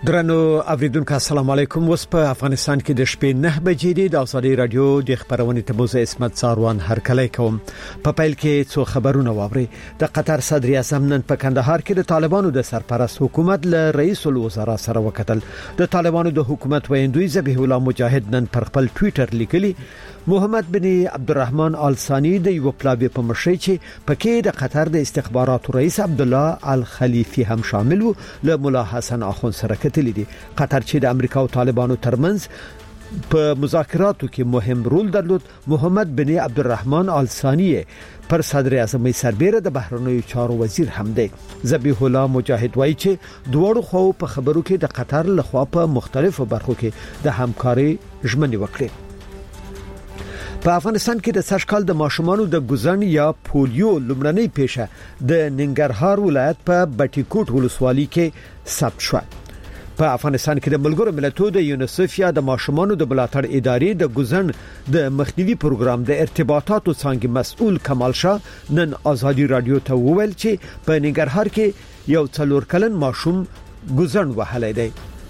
درنو اوریدونکو السلام علیکم. اوس په افغانستان کې د شپې 9 بجې د ازادي رادیو د خبرونې تبوز اسمت ساروان هرکلی کوم. په پیل کې څو خبرونه واوري. د قطر صدر اعظم نن په کندهار کې د طالبانو د سرپرست حکومت له رئیس الوزرا سره وکتل. د طالبانو د حکومت ویندوی ذبیح الله مجاهد نن پر خپل ټوئیټر لیکلي محمد بن عبدالرحمن آل ثانی د یو پلاوی په مشرۍ چې پکې د قطر د استخباراتو رئیس عبد الله الخلیفی هم شامل وو له مولا حسن اخون سره کتلی دي. قطر چې د امریکا او طالبانو ترمنځ په مذاکراتو کې مهم رول درلود. محمد بن عبدالرحمن آل ثانی پر صدر اعظم سربېره د بهرنیو چارو وزیر هم دی. ذبیح الله مجاهد وایي چې دوړو خو په خبرو کې د قطر لخوا په مختلفو برخو کې د همکاري ژمنې وکړي. په افغانستان کې د سرشکال د ماشومانو د ګوزن یا پولیو لومړنۍ پیښه د ننګرهار ولایت په بټي کوټ ولسوالۍ کې ثبت شو. په افغانستان کې د ملګرو ملتونو د یونیسف یا د ماشومانو د بلاتړ ادارې د ګوزن د مخنیوي پروګرام د ارتباطاتو څنګه مسؤل کمال شاه نن ازادي رادیو ته وویل چې په ننګرهار کې یو 4 کلن ماشوم ګوزن وهلی دی.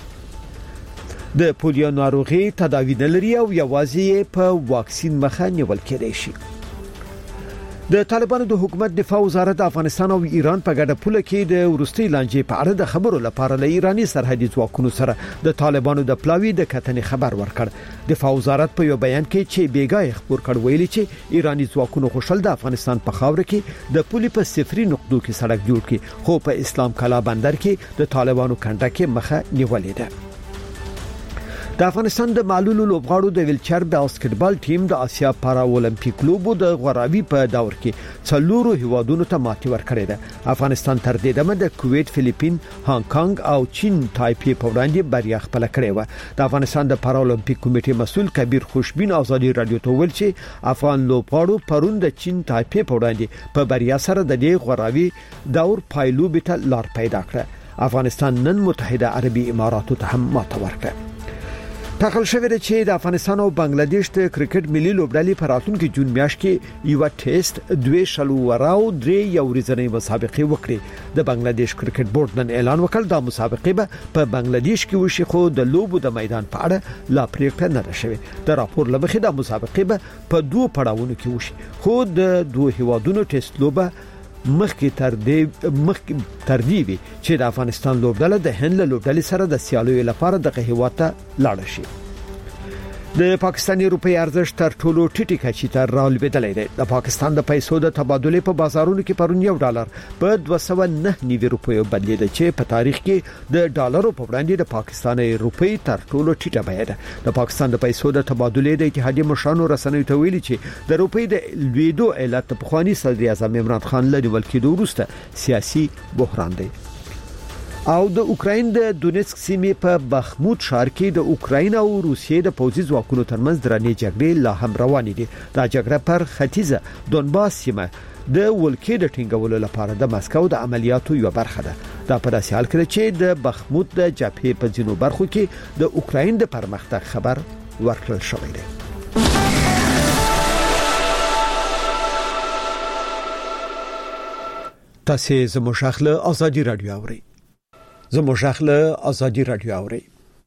د پولیو ناروغي تداوی نه لري او یوازې په واکسین مخه نیول کېدای شي. د طالبانو د حکومت دفاع وزارت افغانستان او ایران په ګډه پوله کې د ورستي لانجې په اړه د خبرو لپاره له ایرانی سرحدي ځواکونو سره د طالبانو د پلاوی د کتنې خبر ورکړ. دفاع وزارت په یو بیان کې چې بیګای خبر کړ ویلي چې ایرانی ځواکونو خوشل د افغانستان په خاور کې د پولي په صفري نقطو کې سړک جوړ کړي خو په اسلام کلا بندر کې د طالبانو کنټه کې مخه نیولې ده. د افغانستان د معلولو لوبغاړو د ویلچر باسکټبال ټیم د آسیا پارا اولمپیک لوبو د غوراوي په دور کې 4 هیوادونو ته ماتې ورکړې ده. افغانستان تر دې دمه د کویت، فلیپین، هانګ کانګ او چین تایپی په وړاندې بریا خپل کړې و. د افغانستان د پارا اولمپیک کمیټې مسؤل کبیر خوشبین ازادي رادیو ته ویل چې افغان لوبغاړو پرون د چین تایپی په وړاندې په بریا سره د دې غوراوي دور پایلوب ته لار پیدا کړه. افغانستان نن متحده عربي اماراتو ته هم ماته ورکړه. ټاکل شوی دی چې د افغانستان او بنگلاديش د کرکټ ملي لوبډلې په راتلونکي جون میاشت کې یو ټیسټ 2 شلو وراو 3 یو ورځنۍ مسابقه وکړي. د بنگلاديش کرکټ بورډ نن اعلان وکړ د مسابقه به په بنگلاديش کې وشي خو د لوبو د میدان په اړه لا پریکړه نه ده شوې. د راپور لمخې د مسابقه به په 2 پړاوونو کې وشي خو د 2 هیوادونو ټیسټ لوبه مخکې تردیوي چې د افغانستان لوبډله د هند له لوبډلې سره د سیالیو لپاره د هیواد ته لاړ شي. د پاکستاني روپۍ ارزښت تر ټولو ټیټه کچې ته رالوېدلې ده. د پاکستان د پیسو د تبادلې په بازارونو کې پرون $1 په 209 روپیو بدلیده چې په تاریخ کې د ډالرو په وړاندې د پاکستاني روپۍ تر ټولو ټیټه بیه ده. د پاکستان د پیسو د تبادلې د اتحادیې مشرانو رسنیو ته ویلي چې د روپۍ د لویدو علت پخوانی صدر اعظم عمران خان له نیول کېدو وروسته سیاسي بحران دی. او د اوکراین د دونیتسک سیمې په بخموت ښار کې د اوکراین او روسیې د پوځي ځواکونو ترمنځ درنې جګړې لا هم روانې دي. دا جګړه پر ختیځه دونباس سیمه د ولکې د ټینګولو لپاره د مسکو د عملیاتو یو برخه ده. دا په داسې حال کې چې د بخموت د جبهې په ځینو برخو کې د اوکراین د پرمختګ خبر ورکړل شوی دی. تاسو زموږ خپل ازادي رادیو اورئ. زموږ خپل ازادي رادیو اورئ.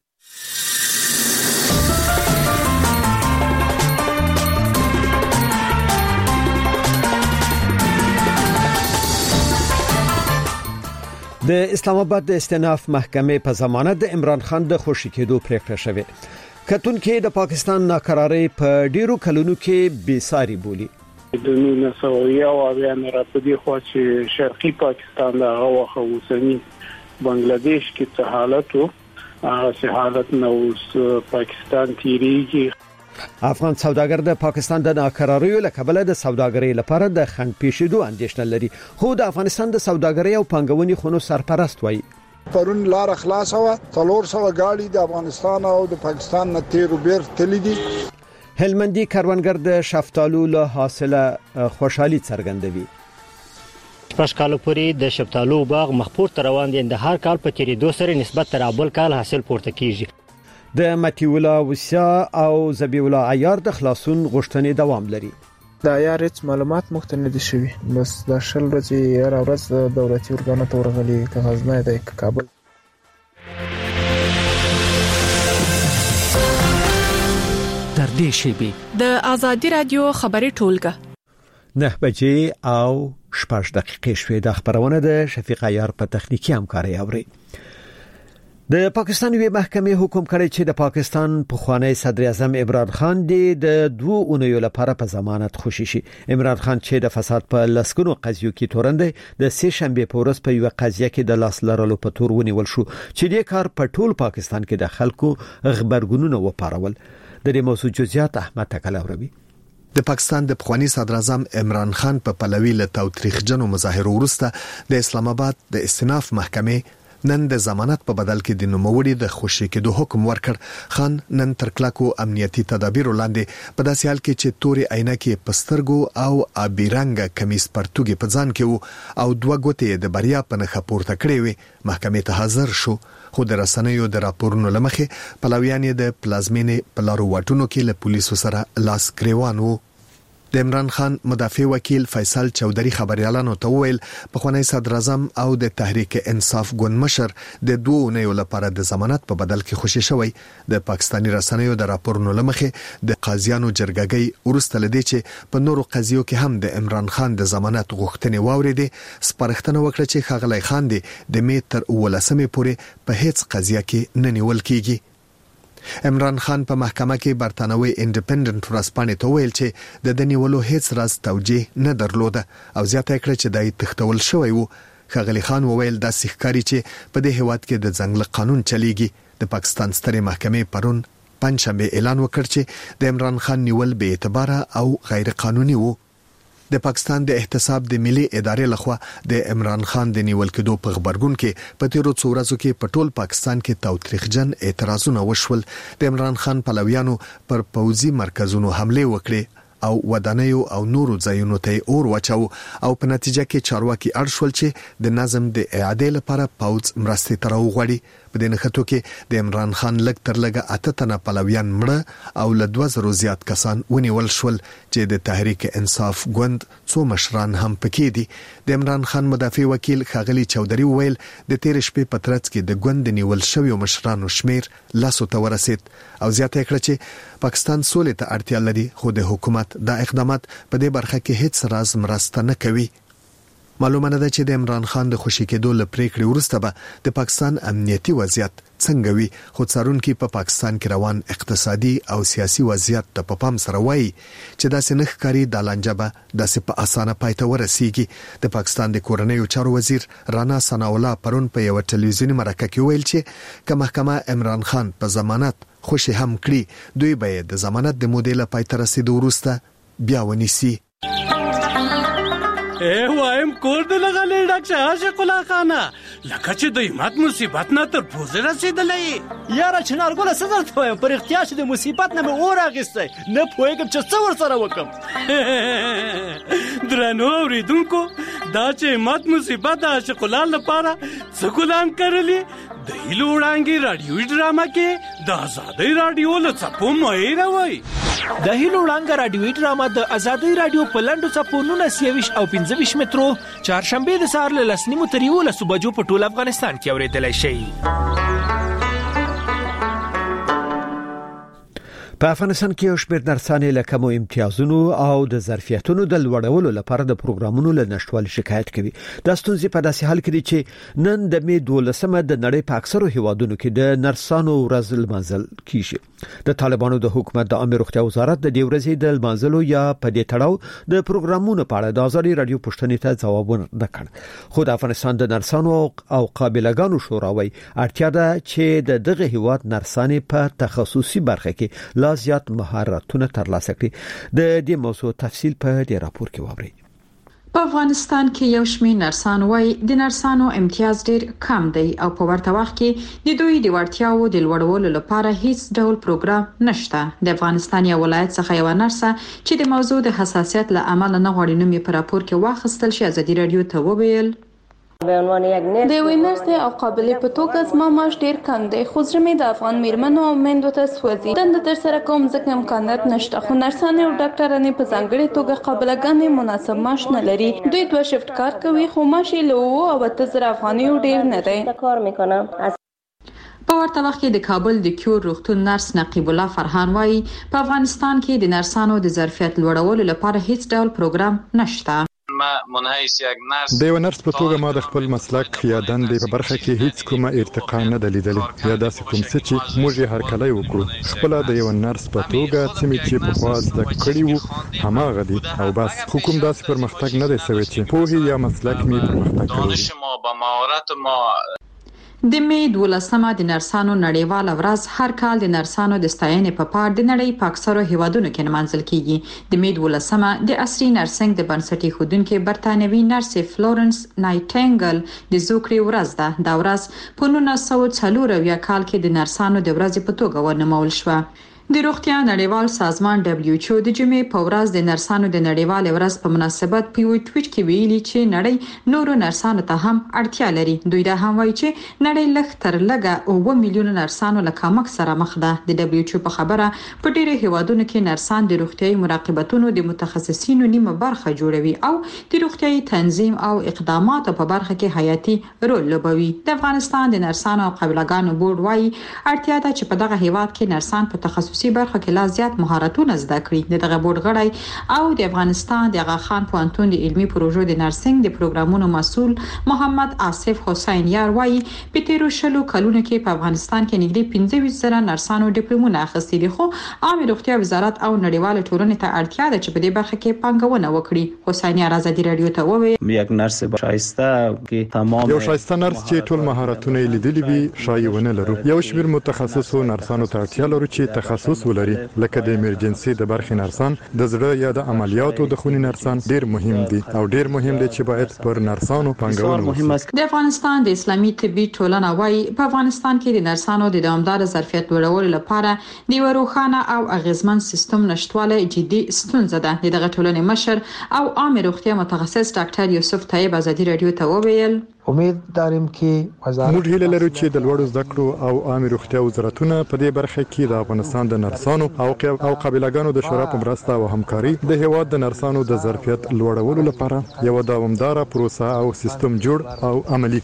د اسلام آباد د استئناف محکمې په ضمانت د عمران خان د خوشی کېدو پریکړه شوه. کتونکو د پاکستان ناکراری په ډیرو کلونو کې بیساری بولی. د 1900 نه راپدې خو چې شرقي پاکستان د هغه اوسنی بنگلاديش کې څه حالت او هغه حالت نو پاکستان تیریږي. افغان سوداګر د پاکستان د ناکراریو له کبله د سوداګرۍ لپاره د خنډ پیښېدو اندېښنه لري خو د افغانستان د سوداګرۍ او پانګونې خونو سرپرست وایي پرون لار خلاص و 300 گاډي د افغانستان او د پاکستان نه تیر وبیر تللی دي. هلمندي کاروانګر د شفتالو له حاصله خوشحالي څرګندوي. پښ کال پورې د شفتالو باغ مخپور تر روان دي. د هر کال په تیریدو سره نسبت تر بل کال حاصل پورته کیږي. د متیولا وسیا او زبیولا عیار د خلاصون غوښتنې دوام لري. د عیار هیڅ معلومات مختنه دي شوی بس د شل ورځې هر ورځ دولتي ارګانو ته ورغلي کاغذ نه دی کابل. نږدې شي. د ازادي رادیو خبري ټولګه 9 او 6 دقیقې شوې. د خبرونه د شفیق عیار په تخنیکی همکاري اوري. د پاکستان وی محکمې حکم کړی چې د پاکستان پخوانی صدر اعظم عمران خان د 2 اونیو لپاره په ضمانت خوشی شي. عمران خان چې د فساد په لسګونو قضیو کې تورنده د 3 شنبه په ورځ په یو قضیه کې د لاس لرلو په تور ونیول شو چې د کار په ټول پاکستان کې د خلکو خبرګونونه وپارول. د دې موضوع جزئیات احمد تکلاوروي. د پاکستان د پخوانی صدر اعظم عمران خان په پلوي له تاوتریخجنو مظاهرو وروسته د اسلام آباد د استئناف محکمې نن د ضمانت په بدل کې د نوموړي د خوشی کېدو حکم ورکړ. خان نن تر کلکو امنیتي تدابیر وړاندې په داسې حال کې چې توري عینکې پسترګو او ابي رنګ کمیس پرتګي په ځان کې او 2 ګوتې د بریا په نخ پورته کړې وي. محکمې ته حاضر شو خو د رسنیو د راپورونو لمخې پلویان د پلازمینې په لارو واټونو کې له پولیسو سره لاس ګریوان وو. د عمران خان مدافع وکیل فیصل چودري خبريالانو ته ویل پخوانی صدر اعظم او د تحریک انصاف ګوند مشر د 2 اونیو لپاره د ضمانت په بدل کې خوشی شوی. د پاکستاني رسنیو د راپورونو لمخې د قاضیانو جرګګۍ ورسته لدی چې په نورو قضیو کې هم د عمران خان د ضمانت غوښتنې واوریدي. سپارښتنه وکړه چې خغلی خان د می تر 18 پورې په هیڅ قضیه کې نه نیول کیږي. عمران خان په محکمه کې برتانوي انډیپندنت ورسپانې ته ویل چې د دنیولو هیڅ راز توجیه نه درلوده او زیاته کړه چې دای تختول شوی وو. خغلی خان وویل د سیخکاری چې په دې هواد کې د ځنګل قانون چلیږي. د پاکستان سترې محکمې پرون پنځشنبه اعلان وکړ چې د عمران خان نیول به اعتبار او غیر قانوني وو. د پاکستان د احتساب د ملي ادارې لخوا د عمران خان د نیول کېدو په خبرګون کې په تیرو څو ورځو کې په ټول پاکستان کې تاوتریخجن اعتراضونه وشول. د عمران خان پلویانو پر پوځي مرکزونو حمله وکړه او ودانیو او نورو ځایونو ته اور واچاو او په نتیجه کې چارواکي اړشول چې د نظم د اعاده لپاره پوځ مرستې تر وغوړي. په دې نخټو کې د عمران خان لګ تر لګه 8 تنه پلویان مړه او له 2000 زیات کسان ونیول شول چې د تحریک انصاف ګوند څو مشران هم پکې دي. د عمران خان مدافع وکیل خغلی چودري ویل د تیر شپې په ترڅ کې د ګوند نیول شوی مشرانو شمیر لاسو ته ورسید او زیاته کړه چې پاکستان سولې ته اړتیا لري خو د حکومت د اقدامات په دې برخه کې هیڅ راز مرسته نه کوي. معلومه ده چې د عمران خان د خوشی کېدو لپاره وروسته به د پاکستان امنیتي وضعیت څنګه وي. خو څارونکو په پاکستان کې روان اقتصادي او سیاسي وضعیت ته په پام سره وایي چې داسې نه ښکاري د لانجبه داسې په اسانه پایته ورسیږي. د پاکستان د کورنیو چارو وزیر رانا ثنا الله پرون په یو ټلویزیوني مرکه کې ویل چې که محکمه عمران خان په ضمانت خوشی هم کړي دوی به د ضمانت د مودې لپاره پایته رسیدو وروسته بیا ونیسي. وایم کور دې لغلې ډاکټر عاشق الله خانه لکه چې د همت مصیبت نه تر پوزې رسیدلې. یاره چنارګله څه درته وایم پر اختیار چې د مصیبت نه مې اور اخیستی نه پوهېږم چې څه ورسره وکړم. درنو اورېدونکو دا چې همت مصیبت د عاشق الله لپاره څه ګلان کړلې د هیلو وړانګې راډیوي ډرامه کې د ازادۍ راډیو له څپو مه هېروئ. د هیلو وړانګه راډیوي ډرامه د ازادۍ راډیو په لنډو څپو 19 او 15 مترو چهارشنبه د سهار له 10:30 تر 11 بجو په ټول افغانستان کې اورېدلای شئ. په افغانستان کې یو شمېر نرسانې له کمو امتیازونو او د ظرفیتونو د لوړولو لپاره د پروګرامونو له نشټوالي شکایت کوي. دا ستونزې په داسې حال کې دي چې نن د می 12مه د نړۍ په اکثرو هیوادونو کې د نرسانو ورځ لمانځل کیږي. د طالبانو د حکومت د عامه روغتیا وزارت د دې ورځې د لمانځلو یا په دې تړاو د پروګرامونو په اړه د ازادي رادیو پوښتنې ته ځواب ورنه کړ. خو د افغانستان د نرسانو او قابلګانو شوراوي اړتیا ده چې د دغه هیواد نرسانې په تخصصي برخه کې زیات مهارتونه ترلاسه کړي. د دې موضوع تفصیل په دې راپور کې واورئ. په افغانستان کې یو شمېر نرسان وايي د نرسانو امتیاز ډېر کم دی او په ورته وخت کې د دوی د وړتیاو د لوړولو لپاره هیڅ ډول پروګرام نشته. د افغانستان یو ولایت څخه یو نرسه چې د موضوع د حساسیت له امله نه غواړي نوم یې په راپور کې واخیستل شي ازادي رادیو ته وویل د یوې نرسې او قابلې په توګه زما معاش ډېر کم دی خو زړه مې د افغان میرمنو او میندو ته سوځي. دنده ترسره کوم ځکه امکانات نشته خو نرسانې او ډاکټرانې په ځانګړې توګه قابلګانې مناسب معاش نه لري. دوی 2 شفت کار کوي خو معاش یې له 7,000 افغانیو ډېر نه دی. په ورته وخت کې د کابل د کیور روغتون نرس نقیب الله فرحان وایي په افغانستان کې د نرسانو د ظرفیت لوړولو لپاره هیڅ ډول پروګرام نشته. د یو نرس په توګه ما د خپل مسلک یا دندې په برخه کې هیڅ کومه ارتقا نه ده لیدلې یا داسې کوم څه چې موږ یې هرکلی وکړو. خپل د یو نرس په توګه چې په خوا زده کړي وو هماغه دي او بس. حکومت داسې پرمختګ نه دی شوی چې پوهې یا مسلک مې پرمختګ کړی. د می 12 د نرسانو نړیواله ورځ هر کال د نرسانو د ستاینې په پار د نړۍ په اکثرو هیوادونو کې نمانځل کیږي. د می 12 د عصري نرسنګ د بنسټي خودونکو برتانوي نرس فلورنس نایټنګل د زوکړې ورځ ده. دا ورځ په 1940 کال کې د نرسانو د ورځې په توګه ونومول شوه. د روغتیا نړیوال سازمان WHO د جمعې په ورځ د نرسانو د نړیوال ورځ په مناسبت په یو ټویټ کې ویلي چې نړۍ نورو نرسانو ته هم اړتیا لري. دوی دا هم وایي چې نړۍ لږ تر لږه 9 میلیون نرسانو له کمښت سره مخ ده. د WHO په خبره په ډیرو هیوادونو کې نرسان د روغتیايي مراقبتونو د متخصصینو نیمه برخه جوړوي او د روغتیايي تنظیم او اقداماتو په برخه کې حیاتي رول لوبوي. د افغانستان د نرسانو او قابلګانو بورډ وایي اړتیا ده چې په دغه هیواد کې نرسان په تخصصي برخه کې لا زیات مهارتونه زده کړي. دغه بورډ غړی او د افغانستان د اغا خان پوهنتون د علمي پروژو د نرسنګ د پروګرامونو مسؤل محمد آصف حسین یار وایي په تیرو شلو کلونو کې په افغانستان کې نږدې 25 زره نرسانو ډیپلومونه اخیستي دي، خو عامه روغتیا وزارت او نړیوال ټولنې ته اړتیا ده چې په دې برخه کې پانګونه وکړي. حسین یار ازادي رادیو ته وویل یک نرس شایسته کې تمام یو شایسته نرس چې ټول مهارتونه لیدلي وي شایونه لرو. یو شمیر متخصصو نرسانو ته اړتیا لرو چې تخصص ولري، لکه د ایمرجنسي د برخې نرسان، د زړه یا د عملیاتو د خونې نرسان ډیر مهم دي او ډیر مهم دي چې باید پر نرسانو پانګونه وشي. د افغانستان د اسلامي طبي ټولنه وايي په افغانستان کې د نرسانو د دوامدار ظرفیت لوړولو لپاره د یو روښانه او اغیزمن سیستم نشټواله جدي ستونزه ده. دغه ټولنې مشر او عام روغتیا متخصص ډاکټر یوسف طیب ازادي رادیو ته وویل امید دارم چې وزارت موږ هیله لرو چې د لوړو زده کړو او عامه روغتیا وزارتونه په دې برخه کې د افغانستان د نرسانو او قابلګانو د شورا په مرسته او همکاري د هیواد د نرسانو د ظرفیت لوړولو لپاره یو دوامداره پروسه او سیستم جوړ او عملی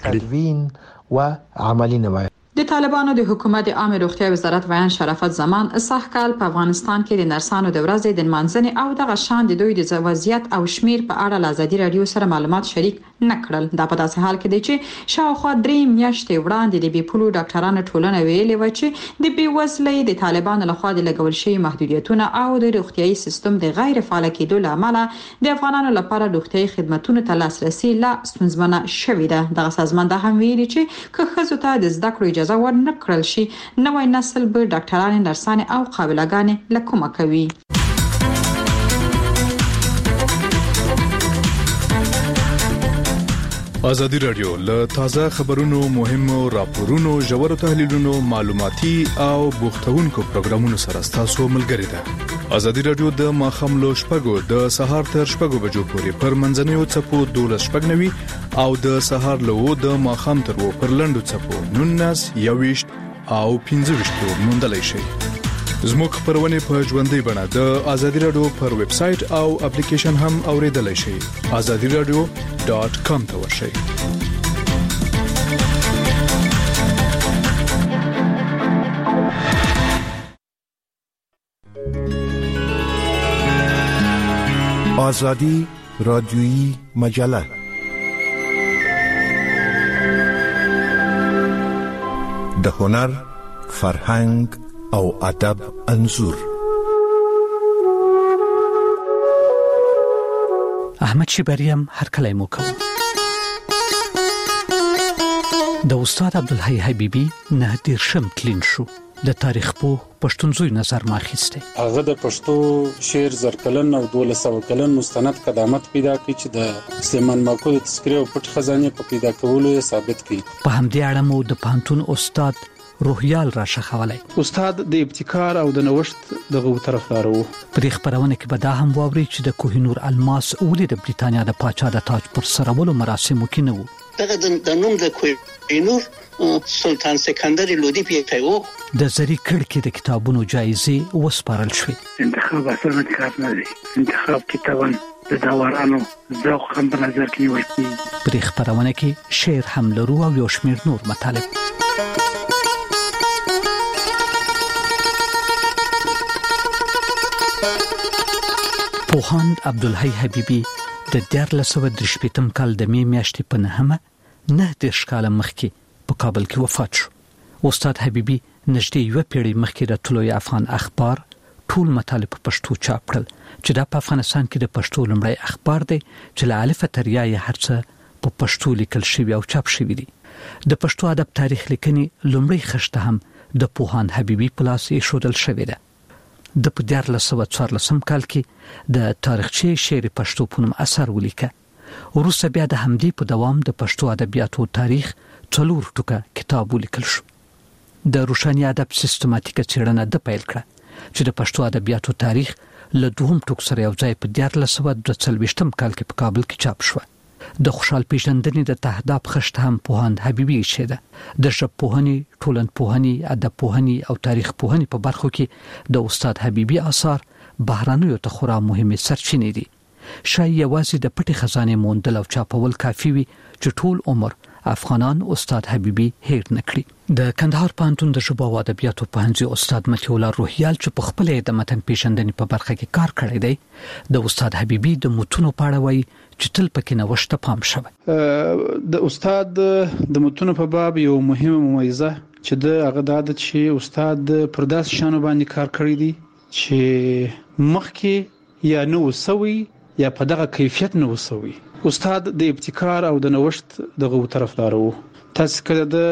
کړي و عملی نمایي. د طالبانو د حکومت عامه روغتیا وزارت ویان شرافت زمان سخت کال په افغانستان کې د نرسانو د ورځې د منځنۍ او دغه شان د دوی د وضعیت او شمیر په اړه له ازادي رادیو سره معلومات شریک نکړل. دا په داسې حال کې دی چې شاوخوا 3 میاشتې وړاندې د بیپولو ډاکټرانو ټولنه ویلې و چې د بیوزلۍ د طالبانو لخوا د لګول شوی محدودیتونه او د روغتيایي سیستم د غیر فعال کېدو لامل د افغانانو لپاره روغتيایي خدماتو ته لاسرسي لا ستونزمنه شوې ده. دغه سازمان دا هم ویلي چې که ښځو ته د زده کړو اجازه ورنکړل شي نوې نسل به ډاکټران، نرسان او قابلګان له کومه کوي. ازادي رادیو له تازه خبرونو، مهمو راپورونو، ژورو تحلیلونو، معلوماتي او بوختونکو پروګرامونو سره تاسو ملګری ده. ازادي رادیو د ماخام لو شپږو د سهار تر شپږو بجو پورې پر منځنیو چپو 12:90 او د سهار له د ماخام تر و پر لندو چپو 19 21 او 15 موندلای شي. زموږ خبرونه په ژوندۍ بڼه د ازادي رادیو پر ویب سټ او اپلیکیشن هم اوریدلای شئ. azadiradio.com ته ورشئ. آزادی رادیویی مجله د هنر، فرهنګ او ادب انځور. احمد شبریم هر کله مو کوم د استاد عبدالحی حبیبی نه دیر شم تلین شو د تاریخ په پښتونځوی نظر ماخسته. هغه د پښتو شعر زرکلن او 1200 کلن مستند قدامت پیدا کړي چې د سلیمان ماکو د تذکره او پټ خزانه په پیدا کولو ثابت کړي. په همدې اړه مو د پانتون استاد روحیال را شخولای. استاد د ابتکار او د نوښت دغه طرفدار وو. په خبرونه کې به دا هم واوري چې د کوهنور الماس ولې د بریتانیا د پاچا د تاج پر سرولو مراسمو کې نه وو. دغه د نوم د کوهنور سلطان سکندر لودي پیټایو د زری کړکې د کتابونو جایزه وسپارل شوې. انتخاب اصل انتخاب نه دی، انتخاب کتابن د داورانو ذوق هم په نظر کې نیول کیږي. په خبرونه کې شعر هم لرو او یو شمېر نور مطالب. پوهاند عبدالحی حبیبی د 1938 کال د می میاشتې په 9 کال مخکې په کابل کې وفات شو. استاد حبیبی نږدې یو پیړۍ مخکې د طلوع افغان اخبار ټول مطالب په پښتو چاپ کړل چې دا په افغانستان کې د پښتو لومړی اخبار دی چې له الف تر یا هر څه په پښتو لیکل شوی او چاپ شوی دی. د پښتو ادب تاریخ لیکنې لومړی خشته هم د پوهاند حبیبی په لاس ایښودل شوی دی. د 1914 کال کې د تاریخچه شعر پښتو په نوم اثر ولیکه. وروسته بیا د همدې په دوام د پښتو ادبیاتو تاریخ 4 ټوکه کتاب ولیکل شو. د روښاني ادب سیستماتیکه څېړنه د پیل کړه چې د پښتو ادبیاتو تاریخ له دوهم ټوک سره یو ځای په 1942 کال کې په کابل کې چاپ شو. د خوشحال پیژندنې د تهداب خشت هم پوهاند حبیبی شه د ژبپوهنې، ټولنپوهنې، ادبپوهنې او تاریخ پوهنې په برخو کې د استاد حبیبی آثار بهرانیو ته خورا مهمه سرچینې دي. شاید یوازې د پټي خزانه موندل او چاپول کافي وي چې ټول عمر افغانان استاد حبیبی هیر نکړي. د کندهار پوهنتون د ژبو او ادبیاتو پوهنځي استاد متي الله روهیال چې په خپل د متن پیژندنې په برخه کې کار کړی دی د استاد حبیبی د متونو په اړه وایي چې تل پکې نوښت پام شوی. د استاد د متونو په باب یو مهمه ممیزه چې د هغه د چې استاد پر داس شانو باندې کار کړی دی چې مخکې یا نو سوي یا په دغه کیفیت نو سوي. استاد د ابتکار او د نوښت دغه طرفدار وو. تاسو کله د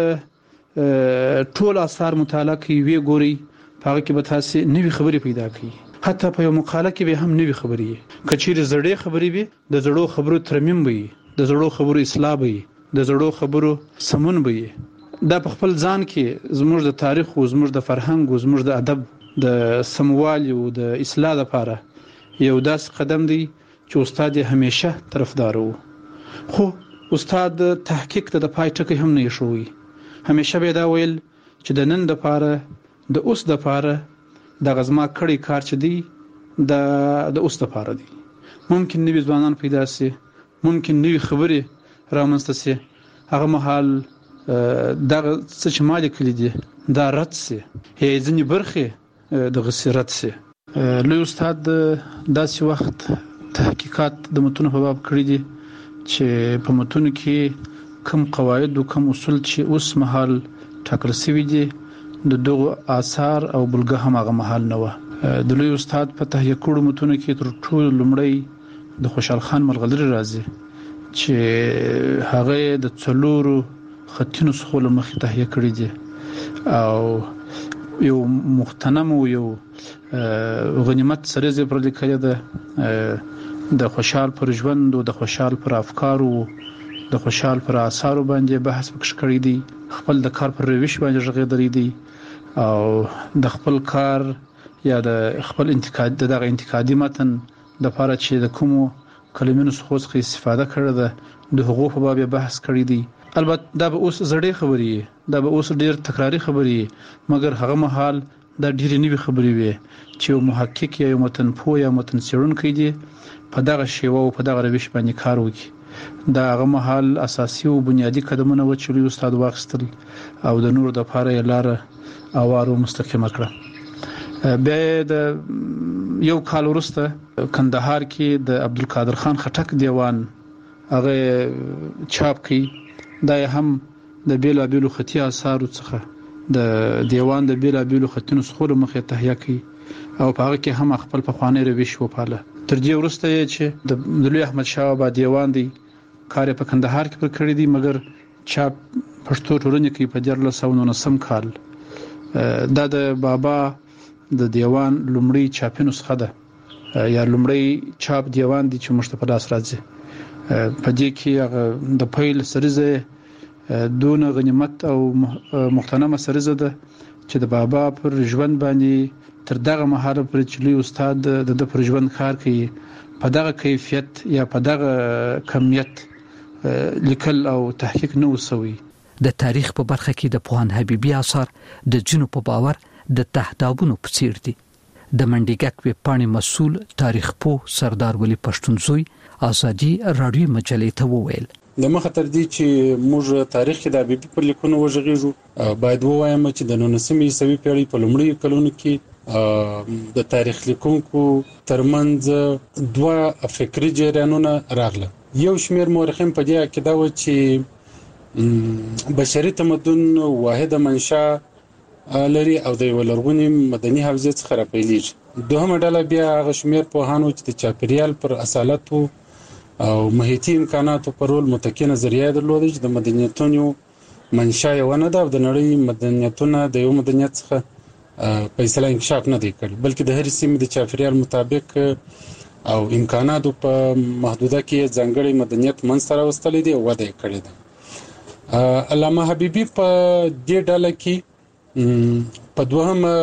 ټول اثار مطالعه کوي ګوري هغه کې به تاسو نوې خبرې پیدا کړئ. حتی په یو مقاله کې به هم نوې خبرې کچېرې زړې خبرې وي د زړو خبرو ترمیم وي د زړو خبرو اصلاح وي د زړو خبرو سمون وي. دا په خپل ځان کې زموږ د تاریخ او زموږ د فرهنګ او زموږ د ادب د سموالي او د اصلاح لپاره یو داس قدم دی چې استاد همیشه طرفدار وو. خو استاد تحقیق ته د پای ټکی هم نه شوی. همیشه به دا ویل چې د نن د پاره د اوس د پاره د غزما کړي کار چې دی د اوس د پاره دی. ممکن نوې ځوانان پیدا سي، ممکن نوې خبرې رامنځته سي، هغه مهال دغه څه چې مالي کړی دي دا رد سي، هي ځنې برخه د غسرت سي. لوی استاد داسې وخت تحقیقات د متونو په باب کړی دي چې په متونو کې کوم قواعد او کوم اصول چې اوس مهال ټاکل شوی دي د دغه آثار او بلګه هم هغه محل نه و. د لوی استاد په تهیه کړو متونو کې تر ټولو لومړی د خوشحال خان ملغلري راځي چې هغه د څلورو خطینو څخه مخې تهیه کړی دي او یو مختنم او یو غنیمت سره زی پر لیکل ده د خوشحال پر ژوند او د خوشحال پر افکار او د خوشحال پر آثار باندې بحث وکړ کړی دی. خپل د کار پر روش باندې ژغېدلی دی او د خپل کار یا د خپل انتقاد دغه انتقادي متن د لپاره چې د کومو کلمونو څخه استفاده کړې ده د حقوق په باب بحث کړی دی. البته دا به اوس زړې خبرې، دا به اوس ډېر تکراری خبرې، مګر هغه مهال دا ډېرې نوې خبرې وي چې یو محقق یا یو متن پوه یا متن څېړونکی دی په دغه شیوه او په دغه روش باندې کار وکړي. دا هغه مهال اساسي او بنیادی قدمونه و چې لوی استاد واخیستل او د نور د لپاره یې لاره اوارو مستقیمه کړه. بیا د یو کال وروسته کندهار کې د عبدالقادر خان خټک دیوان هغه چاپ کړي. دا هم د بیلابیلو خطي آثارو څخه د دیوان د بیلابیلو خطونو څخه مخې تهیه کړي او په هغه کې هم خپل پخوانی روش وپاله. تر دې وروسته چې د لوی احمد شاه بابا دیوان دی کار په کندهار کې پر کړی دی مګر چاپ پښتو ټولنې کې په 1919 کال دا د بابا د دیوان لومړی چاپي نسخه ده یا لومړی چاپ دیوان دی چې مشته په لاس راځي. په دې کې د پیل سریزه دون غنیمت او مختنمه سریزه ده چې د بابا پر ژوند باندې تر دغه مهاله پر چلی استاد د پر ژوند کار کوي په دغه کیفیت یا په دغه کمیت لیکل او تحقیق نو وسوي. د تاریخ په برخه کې د پوهاند حبیبی آثار د جنو په باور د تهدابونو په څیر دي. د منډیګک وی پاڼې مسؤل تاریخ پوه سردار ولی پښتونزوی ازادي رادیو مجلې ته وویل د مخه تر دې چې موږ تاریخ کې د حبیبی پر لیکونو وژغېږو باید ووایم چې د 19مې عیسوي پیړۍ په لومړیو کلونو کې د تاریخ لیکونکو ترمنځ دوه فکری جریانونه راغله. یو شمیر مورخین په دې عقیده و چې بشري تمدن واحده منشأ لري او د یو لرغوني مدني حوزې څخه راپیلېږي. دوهمه ډله بیا هغه شمیر پوهانو چې د چاپیریال پر اصالتو او محیطي امکاناتو پر رول متکی نظریه درلوده چې د مدنیتونو منشأ یې ونه ده او د نړۍ مدنیتونه د یو مدنیت څخه په اصطلاح انکشاف نه دی کړی، بلکې د هرې سیمې د چاپیریال مطابق او امکاناتو په محدوده کې ځانګړی مدنیت منځته راوستلی دی او وده یې کړې ده. علامه حبیبي په دې ډله کې په دوهمه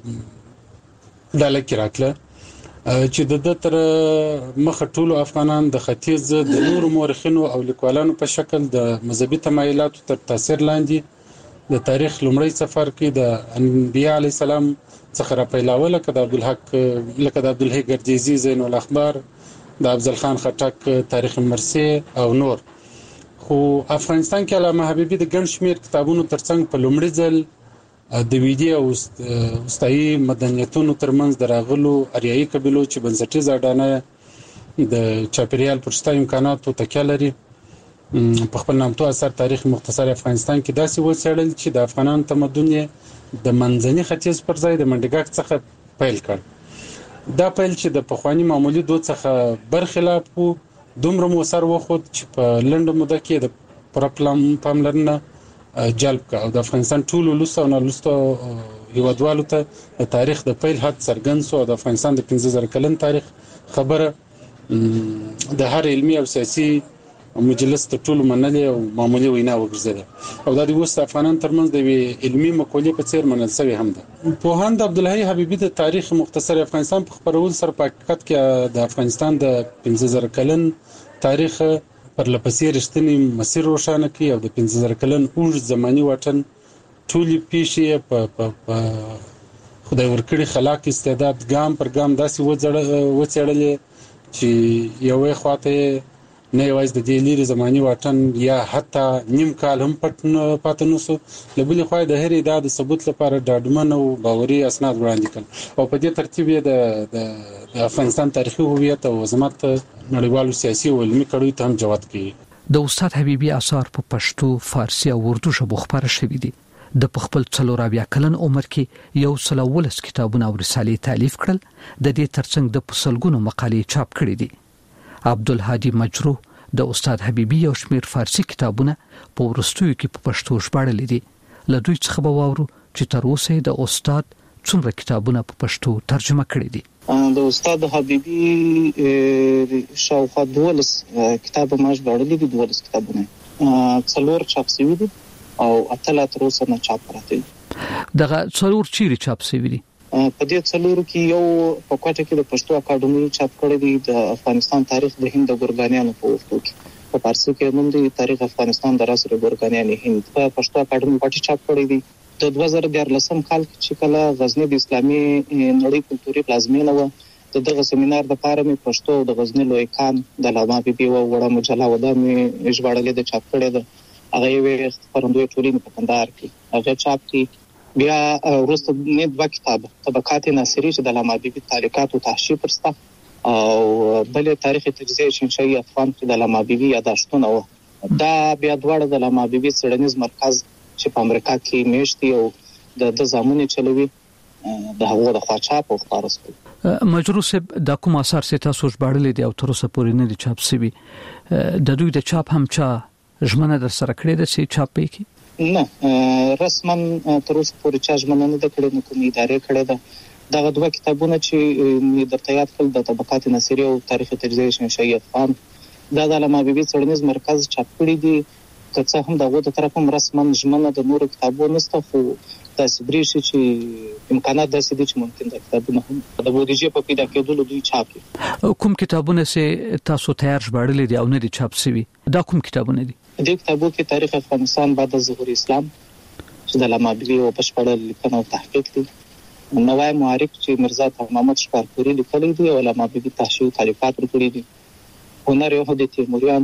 ډله کې راکله چې د تر مخه ټولو افغانان د ختیځ د نورو مورخینو او لیکوالانو په شکل د مذهبي تمایلاتو تر تاثیر لاندې د تاریخ لومړی سفر کې د انبیاء علی السلام څخه راپیلاوه، لکه د عبدالحی ګردیزي زین الاخبار، د افضل خان خټک تاریخ مرثي او نور. خو افغانستان کې علامه حبیبي د ګڼ شمېر کتابونو ترڅنګ په لومړي ځل د ویدي او استایي مدنیتونو ترمنځ د راغلو اریایي قبیلو چې بنسټیزه اډانه د چاپیریال پر شته امکاناتو تکیه لري په خپل نامتو اثر تاریخ مختصر افغانستان کې داسې وڅېړل چې د افغانانو تمدن یې د منځني ختیځ پر ځای د منډګک څخه پیل کړ. دا پیل چې د پخواني معمولي دود څخه برخلاف و دومره مؤثر وښود چې په لنډه موده کې د پوره پاملرنه جلب کړ او د افغانستان ټولو لوستو او نالوستو هیوادوالو ته د تاریخ د پیل حد څرګند شو او د افغانستان د 15,000 کلن تاریخ خبره د هر علمي او سیاسي مجلس ته ټولو منلې او معمولي وینا وګرځېده او دا د اوس افغانانو ترمنځ د علمي مقولې په څیر منل شوی هم ده. پوهاند عبدالحی حبیبي د تاریخ مختصر افغانستان په خپرولو سره په حقیقت کې د افغانستان د 15,000 کلن تاریخ پر لپسې رښتینی مسیر روښانه کړي او د 15,000 کلن اوږد زماني واټن ټولې پیښې په خدای ورکړي خلاق استعداد ګام پر ګام داسې وڅېړلې چې یوې خواته نه یوازې د دې لري زماني واټن یا حتی نیم کال هم پاتې نشو، له بلې خوا د هرې ادعا د ثبوت لپاره ډاډمن او باوري اسناد وړاندې کړل او په دې ترتیب یې د افغانستان تاریخي هویت او عظمت نړیوالو سیاسي او علمي کړیو ته هم جوت کړي. د استاد حبیبي اثار په پښتو، فارسی او اردو ژبو خپاره شوي دي. د خپل 40 کلن عمر کې 119 کتابونه او رسالې تالیف کړل. د دې ترڅنګ د پسلګونو مقالې چاپ کړې دي. عبدالهادي مجروح د استاد حبیبي یو شمیر فارسی کتابونه په ورستیو کې په پښتو ژباړل دي. له دوی څخه به واورو چې تر اوسه د استاد څومره کتابونه په پښتو ترجمه کړي دي. د استاد حبیبي شاوخوا 12 کتاب ما ژباړلي دي، 12 کتابونه 4 چاپ شوي دي او 8 تر اوسه نه چاپ راته دي. دغه 4 چیرې چاپ شوي دي؟ په دې 4 کې یو په کوټه کې د پښتو اکاډمي چاپ کړی دی، د افغانستان تاریخ د هند ګورګانیانو په وختو کې، په فارسی کې هم دی تاریخ افغانستان د راس ګورګانیان هند په پښتو اکاډمي کوټه چاپ کړی دی. د 2014 کال چې کله غزنی د اسلامي نړۍ کلتوري پلازمینه و، دغه سیمینار د پاره می پښتو د غزنی لوی کان د علامه حبیبي و وړه مجله و د می ژباړلې د چاپ کړی ده. هغه یې خبرندوی ټولنې په کندهار کې هغه چاپ کړي. بیا وروسته نه 2 کتاب طبقات ناصری چې د علامه حبیبي تعلیقات او تحشیه پرسته او بل تاریخ تجزیه شینشاهي افغان چې د علامه حبیبي یاداشتونه و. دا بیا دواړه د علامه حبیبي څېړنیز مرکز چې په امریکا کې میشتي او د زمونه چلوي د هغه د خواچاپ او خبرسته. مجروح صاحب د کوم اثر چې تاسو ژباړلې دي او تر اوسه پورې نه دي چاپ شوي، د دوی د چاپ هم چا ژمنه در سره کړې ده چې چاپ وکړي؟ نه، رسما تر اوسه پورې چا ژمنه نه ده کړې، نو کومې ادارې کړې ده. دغه 2 کتابونه چې درته یاد کړل د طبقات ناصری او تاریخ تجزیه شینشاهي افغان دا د علامه حبیبي څېړنیز مرکز چاپ کړي دي. که څه هم دغه د طرفه رسما ژمنه د نورو کتابونو نشته، خو تاسو برېښي چې امکانات داسې دي چې ممکن د کتابونو هم د بودیجې په پیدا کېدلو دوی چاپ کړي. کوم کتابونه چې تاسو تیار ژباړلي دي او نه دي چاپ شوي، دا کوم کتابونه دي؟ د کتابو کې تاریخ افغانستان بعد از ظهور اسلام چې د علامه حبیبي او بشپړ لیکنه او تحقیق دي، نوای معارف چې مرزا محمد شکارپوري لیکلي دي او علامه حبیبي تحشیه او تعلیقات ورکړي دي، هنر یهود تیموریان،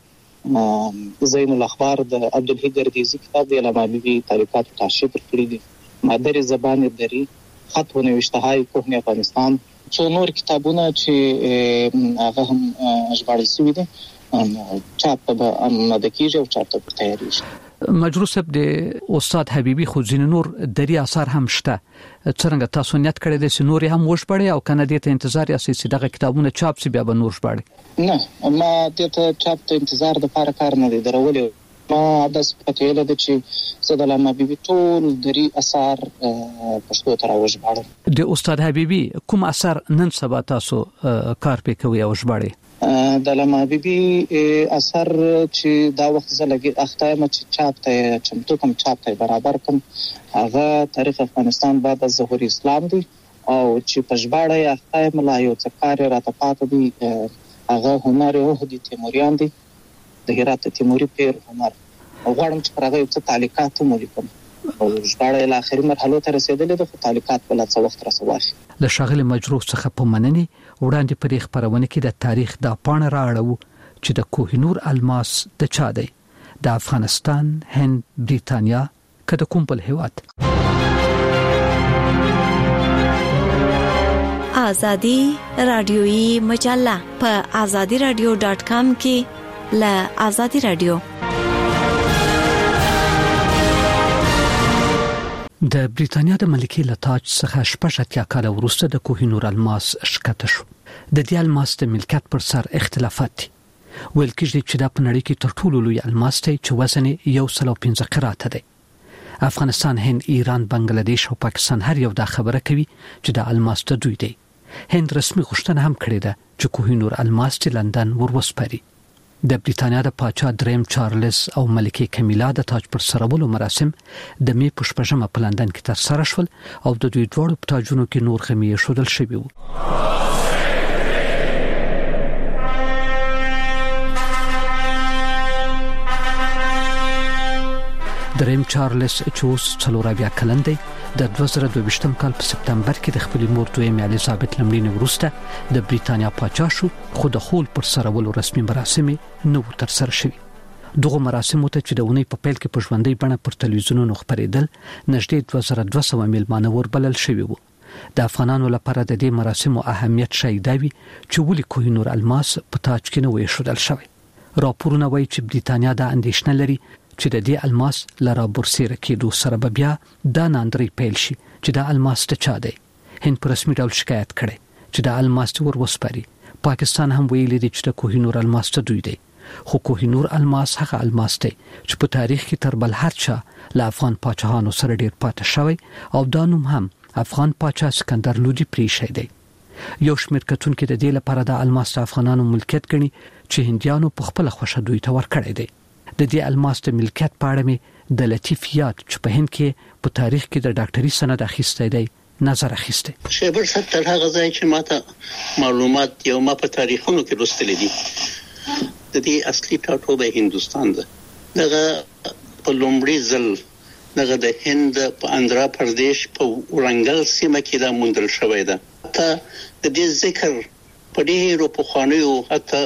زین الاخبار د عبدالحی ګردیزي کتاب د علامه حبیبي تعلیقات او تحشیه ورکړي دي، مادر زبان دری خط ونوشته‌های کهن افغانستان، څو نور کتابونه چې هغه هم ژباړل شوي دي، چاپ به آماده کیږي او چاپ ته تیاری شي. مجروح صاحب د استاد حبیبي خو ځین نور دري اثر هم شته، څنګه تاسو نیت کړی د نور هم وشبړی او کنه د انتظار یا سیاسي دغه کتابونه چاپ سی بیا به نور شبړی؟ نه، ما د چاپ ته انتظار د لپاره کار نه دی درولې. ما د سپټیل د چې زه د علامه حبیبي ټول دري اثر پښتو ته راوژباړم. د استاد حبیبي کوم اثر نن سبا تاسو کار پې کوي او ژباړي؟ د علامه حبیبي اثر چې دا وخت زه لګي اخته ما چې چاپ ته چمتو کوم چاپ ته برابر کوم، هغه تاریخ افغانستان بعد از ظهور اسلام دی او چې پښباړه اخته ملا یو څه کار راته پاتې دی، هغه هنر وحدي تیموریان دی، د هرات تیموري پیر هنر، او غواړم چې پرغه یو څه تعلیقات ولیکم او ژباړه له اخري مرحله ته رسیدلې ده، خو تعلیقات بل څه وخت رسواشي. له شاغل مجروح څخه په مننې وړاندې پرې خبرونه کې د تاریخ د پاڼه راړو چې د کوهنور الماس د چا دی، د افغانستان، هند، بریتانیا کده کوم بل هیواد. آزادی رادیویی مجله په azadiradio.com کې له آزادی رادیو. د بریتانیا د ملکي لتاج څخه 80 کال وروسته د کوهنور الماس شکته شو. د دې الماس د ملکیت پر سر اختلافات دي. ویل کېږي چې دا په نړۍ کې تر ټولو لوی الماس دی چې وزن یې 115 قرات دی. افغانستان، هند، ایران، بنگلاديش او پاکستان هر یو دا خبره کوي چې د الماس د دوی دی. هند رسمي غوښتنه هم کړې ده چې کوهنور الماس د لندن وروسپاري. د بریتانیا د پاچا دریم چارلز او ملکه کمیلا د تاج پر سرولو مراسم د می په 15 په لندن کې ترسره شول او د دوی دواړو په تاجونو کې نور خمیر شودل شوی وو. دریم چارلز چې اوس 4 کلن دی د 2022 کال په سپتمبر کې د خپل مور دویم الیزابت لمړینې وروسته د بریتانیا پاچا شو، خو د خول پر سرولو رسمي مراسم نو ترسره شوي. دغه مراسم ته چې د اونۍ په پیل کې په ژوندۍ بڼه پر تلویزیونونو خبرېدل، نږدې 2200 میلمانه وربلل شوي وو. د افغانانو لپاره د دې مراسمو اهمیت شای دی چې ولې کوهنور الماس په تاج کې نه وي شودل شوی. راپورونه وایي چې بریتانیا د اندېښنه لري چې د دې الماس لرا بورسیره کېدو سره به بیا د ناندري پیل شي چې د الماس ته چا دی. هند پر رسمي ډول شکایت کړي چې د الماس ور وسپاري. پاکستان هم ویلي دی چې د کوهنور الماس ته دوی دی. خو کوهنور الماس هغه الماس دی چې په تاریخ کې تر بل هر چا له افغان پاچاهانو سره ډیر پاتې شوی او دا نوم هم افغان پاچا سکندر لودي پریښی دی. یو شمېر کتونکو د دې لپاره د الماس افغانانو ملکیت ګڼي چې هندیانو په خپل خوښه دوی ته ورکړی دی. د دې الماس د ملکیت په اړه مې د لطیف یاد چې په هند کې په تاریخ کې د ډاکټري سند اخیستی دی نظر اخیسته. شیبر صاحب تر هغه ځای چې ماته معلومات یو ما په تاریخونو کې لوستل دي، د دې اصلي ټاټوبه هندستان ده. دغه په لومړي ځل دغه د هند په اندرا پردیش په ورنګل سیمه کې دا موندل شوی ده. ته د دې ذکر په ډیرو پخوانیو حتی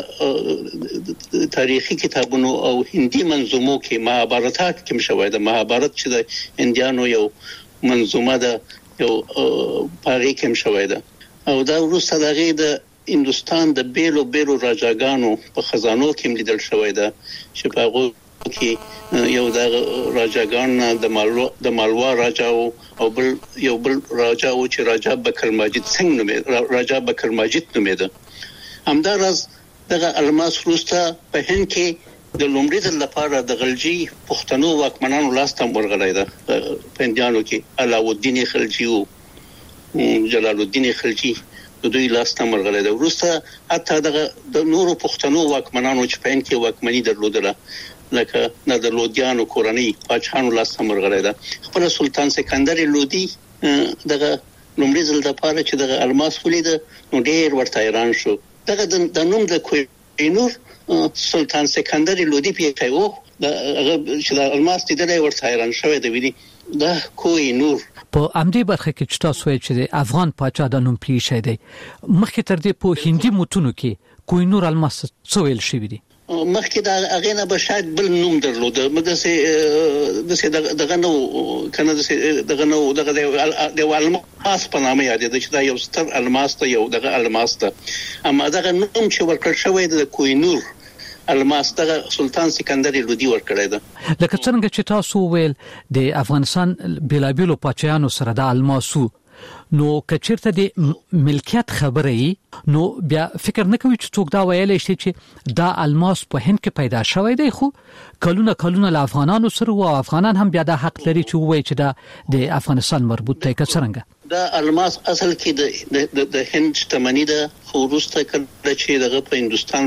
تاریخي کتابونو او هندي منظومو کې مهابارات کې شوی ده. مهابارات چې د هندیانو یو منظومه ده، یو پاره کې شوی ده او دا وروسته دغه د هندستان د بیلو راجاګانو په خزانو کې لیدل شوی ده چې په هغه کې یو د راجاګان د مالوا راجا او بل راجا او چې راجا بکر ماجد سنگ نومې راجا بکر ماجد نومې ده. همدارس دغه الماس وروسته په هند کې د لومړي ځل لپاره د غلجي پښتنو واکمنانو لاس ته ورغلی ده. په هندیانو کې علاءالدین خلجي او جلال الدین خلجي د دوی لاس ته ورغلی ده. وروسته حتی د نورو پښتنو واکمنانو چې په هند کې واکمني درلودله لکه د لودیانو کورنۍ پاچاهانو لاس ته ورغلی ده. خپل سلطان سکندر لودي دغه لومړي ځل لپاره چې دغه الماس ولید نو ډیر ورته حیران شو. دغه د نوم د کوهنور سلطان سکندر لودي پیښو هغه چې د الماس لیدل ورته حیران شوی دی. ویلي دا کوهنور په امدی برخه کې چې تاسو وایئ چې افغان پاچا د نوم پیښی دی، مخکې تر دې په هندي متونو کې کوهنور الماس څه ویل شوی دی؟ مخکې دا هغه نه به شاید بل نوم درلوده. مدسه دغه نو کنه دغه نو دغه د خاص په نامه یادېده چې دا یو ستر الماس ته یو دغه الماس ته اما دغه نوم چې ورکړ شوی د کوهنور الماس دغه سلطان سکندر لودي ورکړی ده. لکه څنګه چې تاسو ویل د افغانستان بلابلو پاچایانو سره د الماسو نو کچیرته د ملکیت خبرې نو بیا فکر نه کوي چې څوک دا ویلی شي چې دا الماس په هند کې پیدا شوی دی خو کلونه له افغانانو سره او افغانان هم بیا دا حق لري چې وایي چې دا د افغانستان مربوط دی که څنګه دا الماس اصل کې د هند شتمنۍ ده خو وروسته کله چې دغه په هندستان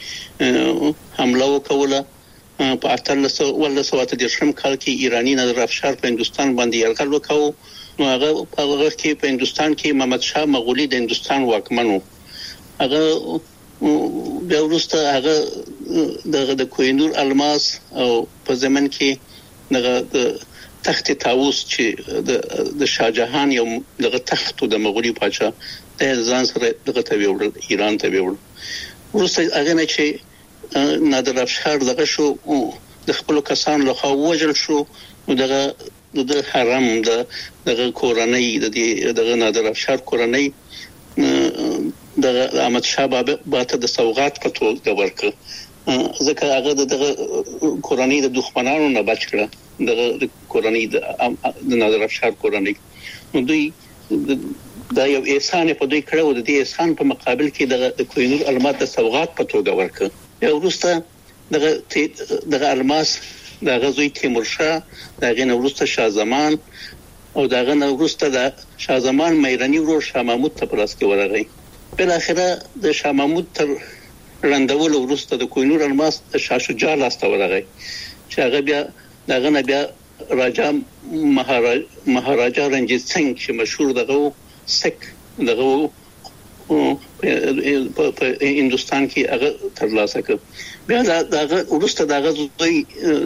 باندې حمله وکوله په 1813 کال کې ایرانی نادر افشار په هندستان باندې یرغل وکاو نو هغه په هغه کې په هندستان کې محمد شاه مغولي د هندستان واکمنو هغه بیا وروسته هغه د کوهنور الماس او په زمن کې دغه تخت طاووس چې د شاهجهان یو دغه تخت د مغولي پاچا د ځان سره دغه ته وړل ایران ته وړل وروسته هغه نه چې نادر افشار دغه شو د خپل کسان له خوا وژل شو نو د حرم دغه کورنۍ دغه نادر افشار کورنۍ دغه احمد شاه بابا ته د سوغات په توګه ورکړ ځکه هغه دغه کورنۍ د دښمنانو نه بچ کړه دغه کورنۍ د نادر افشار کورنۍ نو دوی دا یو احسان په دوی کړو د دې احسان په مقابل کې د کوهنور الماس د سوغات په توګه ورکړ یو وروسته دغه الماس د غزوی تیمور شاه دغه نورسته شاه زمان او دغه نورسته د شاه زمان مېرانی ورور شاه محمود ته پلاس کې ورغی بل اخره د شاه محمود تر رندول ورسته د کوهنور الماس د شاه شجاع لاس ته ورغی چې هغه بیا دغه نه بیا راجا مهاراجا رنجیت سنگ چې مشهور دغه سک دغه په هندستان کې هغه ترلاسه کړ بیا دغه ورسته دغه زوی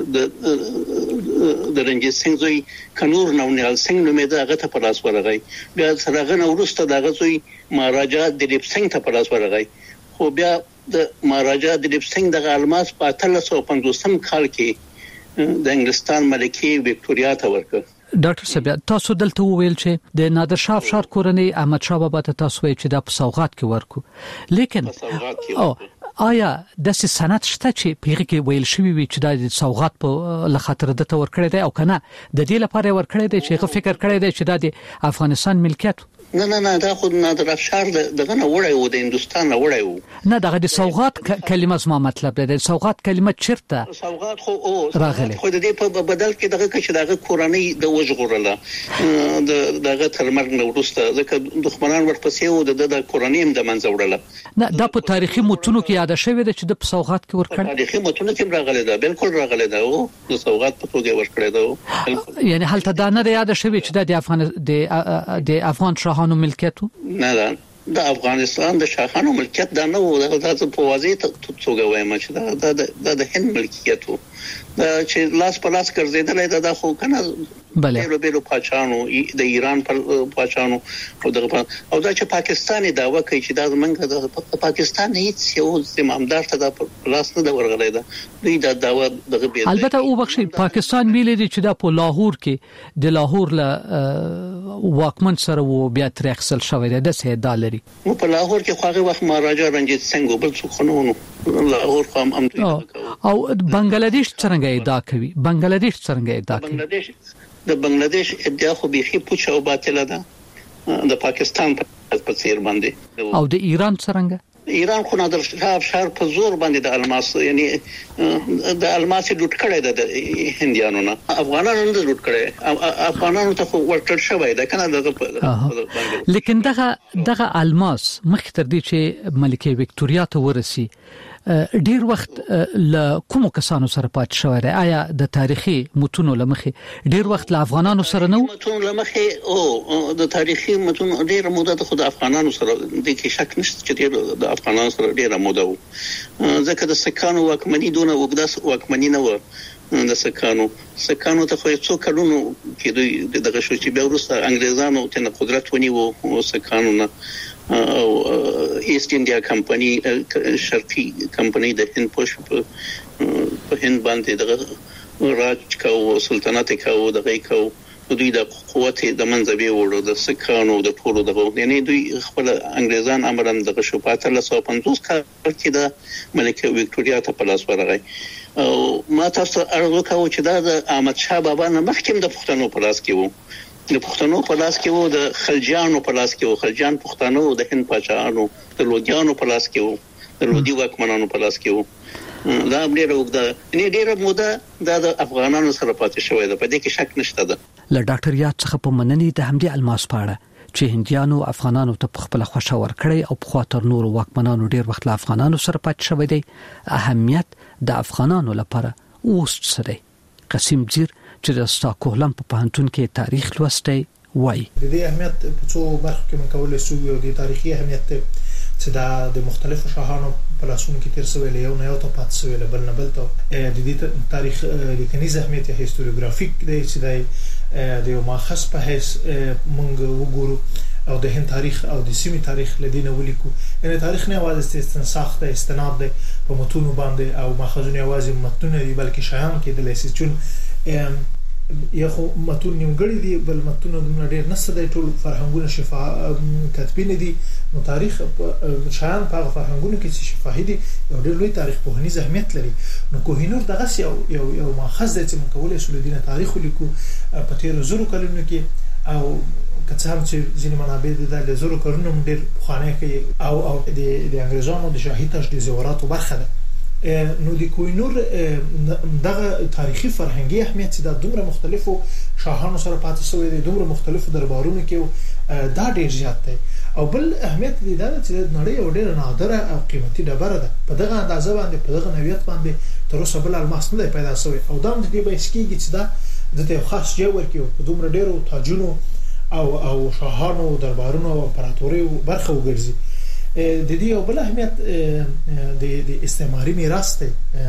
د رنجیت سنگ زوی کنور نونیال سنگ نومېده هغه ته پلاس ورغی بیا سره غن ورسته دغه زوی مهاراجا دلیپ سنگ ته پلاس ورغی خو بیا د مهاراجا دلیپ سنگ دغه الماس په 1850 کال کې د انګلستان ملکه وکټوریا ته ورکړ. ډاکټر صاحب تاسو دلته وویل چې د نادر شاه افشار کورنۍ احمد شاه بابا ته تاسو وایي چې د سوغات کې ورکو لیکن آیا د سند شته چې پیغه کې ویل شوی وي چې د سوغات په لخاطر د تور کړی دی او کنه د دې لپاره ور کړی دی چې فکر کړی دی چې د افغانستان ملکیت نه دا خود نادر افشار دغه نه وړای و د هندستان نه وړای و نه دغه د سوغات کلمه زما مطلب ده د سوغات کلمه چیرته سوغات خو راغله خو د دې په بدل کې دغه چې دغه کورنۍ د وژغورله دغه ترمرګ نه ورسته ځکه دښمنان ورپسې و د کورنۍ هم د منځ وړله نه دا په تاریخي متونو کې یاد شوی دی چې د سوغات کې ورکړ تاریخي متونو کې راغله ده بالکل راغله ده او د سوغات په توګه ورکړی ده یعنی هلته دا نه یاد شوی چې د افغان شاهانو ملکیت نه د افغانستان د شاهانو ملکیت دا نه و دا په واضح توګه وایم چې دا د هند ملکیت و دا چې لاس په لاس ګرځیدل دا خو کنه بله بیرو پاچانو د ایران پاچانو او دا چې پاکستاني داوا کوي چې دا زمونږ د پاکستان هیڅ یو زمامدار ته د لاس نه ورغلی دا دوی دا داوا دغه به البته او بخشي پاکستان ویلي چې دا په لاهور کې د لاهور له واکمن سره و بیا ترخصل شوی د $1 په لاهور کې خو هغه وخت مهاراجا رنجیت سنگ بل څه خنونو لاهور خام او بنگلاديش څنګه ادعا کوي بنگلاديش څنګه ادعا کوي د بنگلاديش ادعا خو بيخي پوچ او باطل ده د پاکستان په څیر باندې او د ایران څنګه ایران خو نادر شاه افشار په زور باندې د الماس یعنی د الماس لوټ کړی د هندیانو نه افغانانو نه لوټ کړی افغانانو ته ورټل شوی دا کنه د لیکن دغه الماس مخ تر دې چې ملکه وکټوریا ته ورسی ډیر وخت له کومو کسانو سره پات شوی دی آیا د تاریخي متونو لمخې ډیر وخت له افغانانو سره نو متونو لمخې او د تاریخي متونو ډیر موده د خود افغانانو سره د کې شک نشته چې د افغانانو سره ډیر موده و ځکه د سکانو واکمنی دونه وګداس واکمنی نه و د سکانو ته خو څو کلونو کې دوی دغه شو چې بیا وروسته انګريزانو ته قدرت ونیو او سکانو نه او ایست انډیا کمپنی شرقي کمپنی د هند په هند باندې دغه راج کو سلطنت کو دغه کو دوی د قوت د منځبي وړو د سکانو د ټولو دغه یعنی دوی خپل انګريزان امرن د شوپات 1950 کال کې د ملکه وکټوريا ته په لاس ورغی او ما تاسو ارزو کوم چې دا د احمد شاه بابا نه مخکې د پښتنو په لاس کې وو د پښتنو په لاس کې وو د خلجانو په لاس کې وو خلجان پښتنو د هند پاچاهانو د لودیانو په لاس کې وو د لودي واکمنانو په لاس کې وو دا ډیره وګړه نه ډیره موده د افغانانو سره پاتې شوې ده په دې کې شک نشته ده له ډاکټر یاد څخه په مننې د همدې الماس پاړه چې هندیانو افغانانو ته خپل خوښه ورکړي او په خاطر نور واکمنانو ډیر وخت له افغانانو سره پاتې شوی دی اهمیت د افغانانو لپاره اوس څه دی قسم زیر چې د ستاکهلم په پوهنتون کې تاریخ لوستی وایي د دې اهمیت په څو برخو کې مکولې شو او د تاریخي اهمیت چې د مختلفو شاهانو په لاسونو کې تیر شوی له یو نه یو ته پات شوی له بل نه بل ته د دې تاریخ لیکنیز اهمیت یا هیستوریوګرافیک دی چې د یو ماخص په هیڅ مونږ وګورو او د هند تاریخ او د سیمې تاریخ لدینه ولیکو یعنی تاریخ نه واځي استنساخ ته استناد دی په متونو باندې او ماخذونه واځي متونه دی بلکې شایان کې د لیسي چون یا خو متون نیمګړی دی بل متون د ډیر نسه د ټول فرهنګونه شفا کتبین دي نو تاریخ شایان په فرهنګونو کې چې شفاهي دي یو ډیر لوی تاریخ په هنیز اهمیت لري نو کوهینور دغه یو ماخذ دی چې مکولې شو دینه تاریخ لیکو په تیر زرو کلونو کې او کڅام چې ځینې منابع د زرو کلونو ډیر خوانه کوي او د انګريزانو د شاهي تجهیزاتو برخه ده نو د کوهینور دغه تاریخي فرهنګي اهمیت چې د دومره مختلفو شاهانو سره پاتې شوی دی دومره مختلفو دربارونو کې دا ډیر زیات دی او بل اهمیت دی دا چې د نړۍ یو ډیر نادره او قیمتي ډبره ده په دغه اندازه باندې په دغه نوعیت باندې تر اوسه بل الماس نه پیدا شوی او دا د دې بایسکیږي چې دا د خاص جوړ کې په دومره ډیرو تاجونو او شاهانو دربارونو او امپراتوري برخه وګرځي د دې یو بل اهمیت د استعماري میراث دی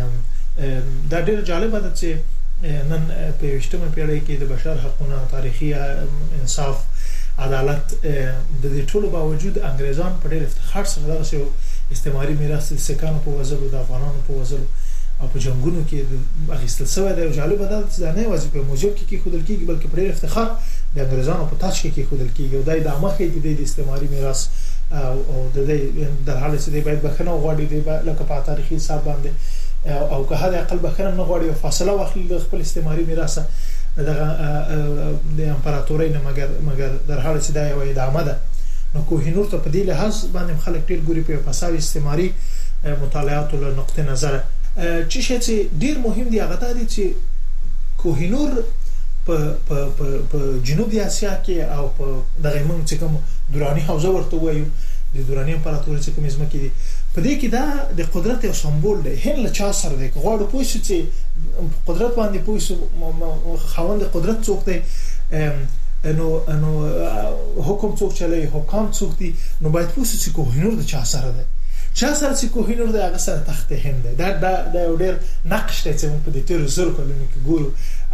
دا ډیر جالب ده چې نن په 20مه پیړۍ کې د بشر حقوقو تاریخي انصاف عدالت د دې ټولو باوجود انګريزان په ډیر افتخار سره دغه استعماري میراث د سکانو په وزلو د افغانانو په وزلو او په جنگونو کې اغیستل شوی دی جالب ده چې نه وځي په موزیو کې خودل کېږي بلکې په ډیر افتخار د انګريزانو په تاج کې خودل کېږي او دای د مخې د استعماري میراث او د دې د حالت چې باید بخنه غواړي د لکه په تاریخي حساب باندې او که هدا اقل بخنه نه غواړي او فاصله واخلي د خپل استعماري میراث دغه د امپراتوري نه مګر در حالت چې دا یو ادامه ده نو کوهینور ته په دې لحاظ باندې خلک ډیر ګوري په فساوي استعماري مطالعات له نقطه نظر چې ډیر مهم دی هغه دی چې کوهینور په جنوبي اسیا کې او په دغه موږ چې کوم دوراني حوزه ورته وایو د دوراني امپراتوري چې کوم ځمکې دي په دې کې دا د قدرت یو سمبول دی هند له چا سره دی غواړو پوه شو چې قدرت باندې پوه شو خوند قدرت څوک دی نو حکم څوک چلای حکام څوک دي نو باید پوه شو چې کوهینور د چا سره دی چا سره چې کوهینور د هغه سره تخت هند دا یو ډیر نقش دی چې موږ په دې تیر زر کلونو کې ګورو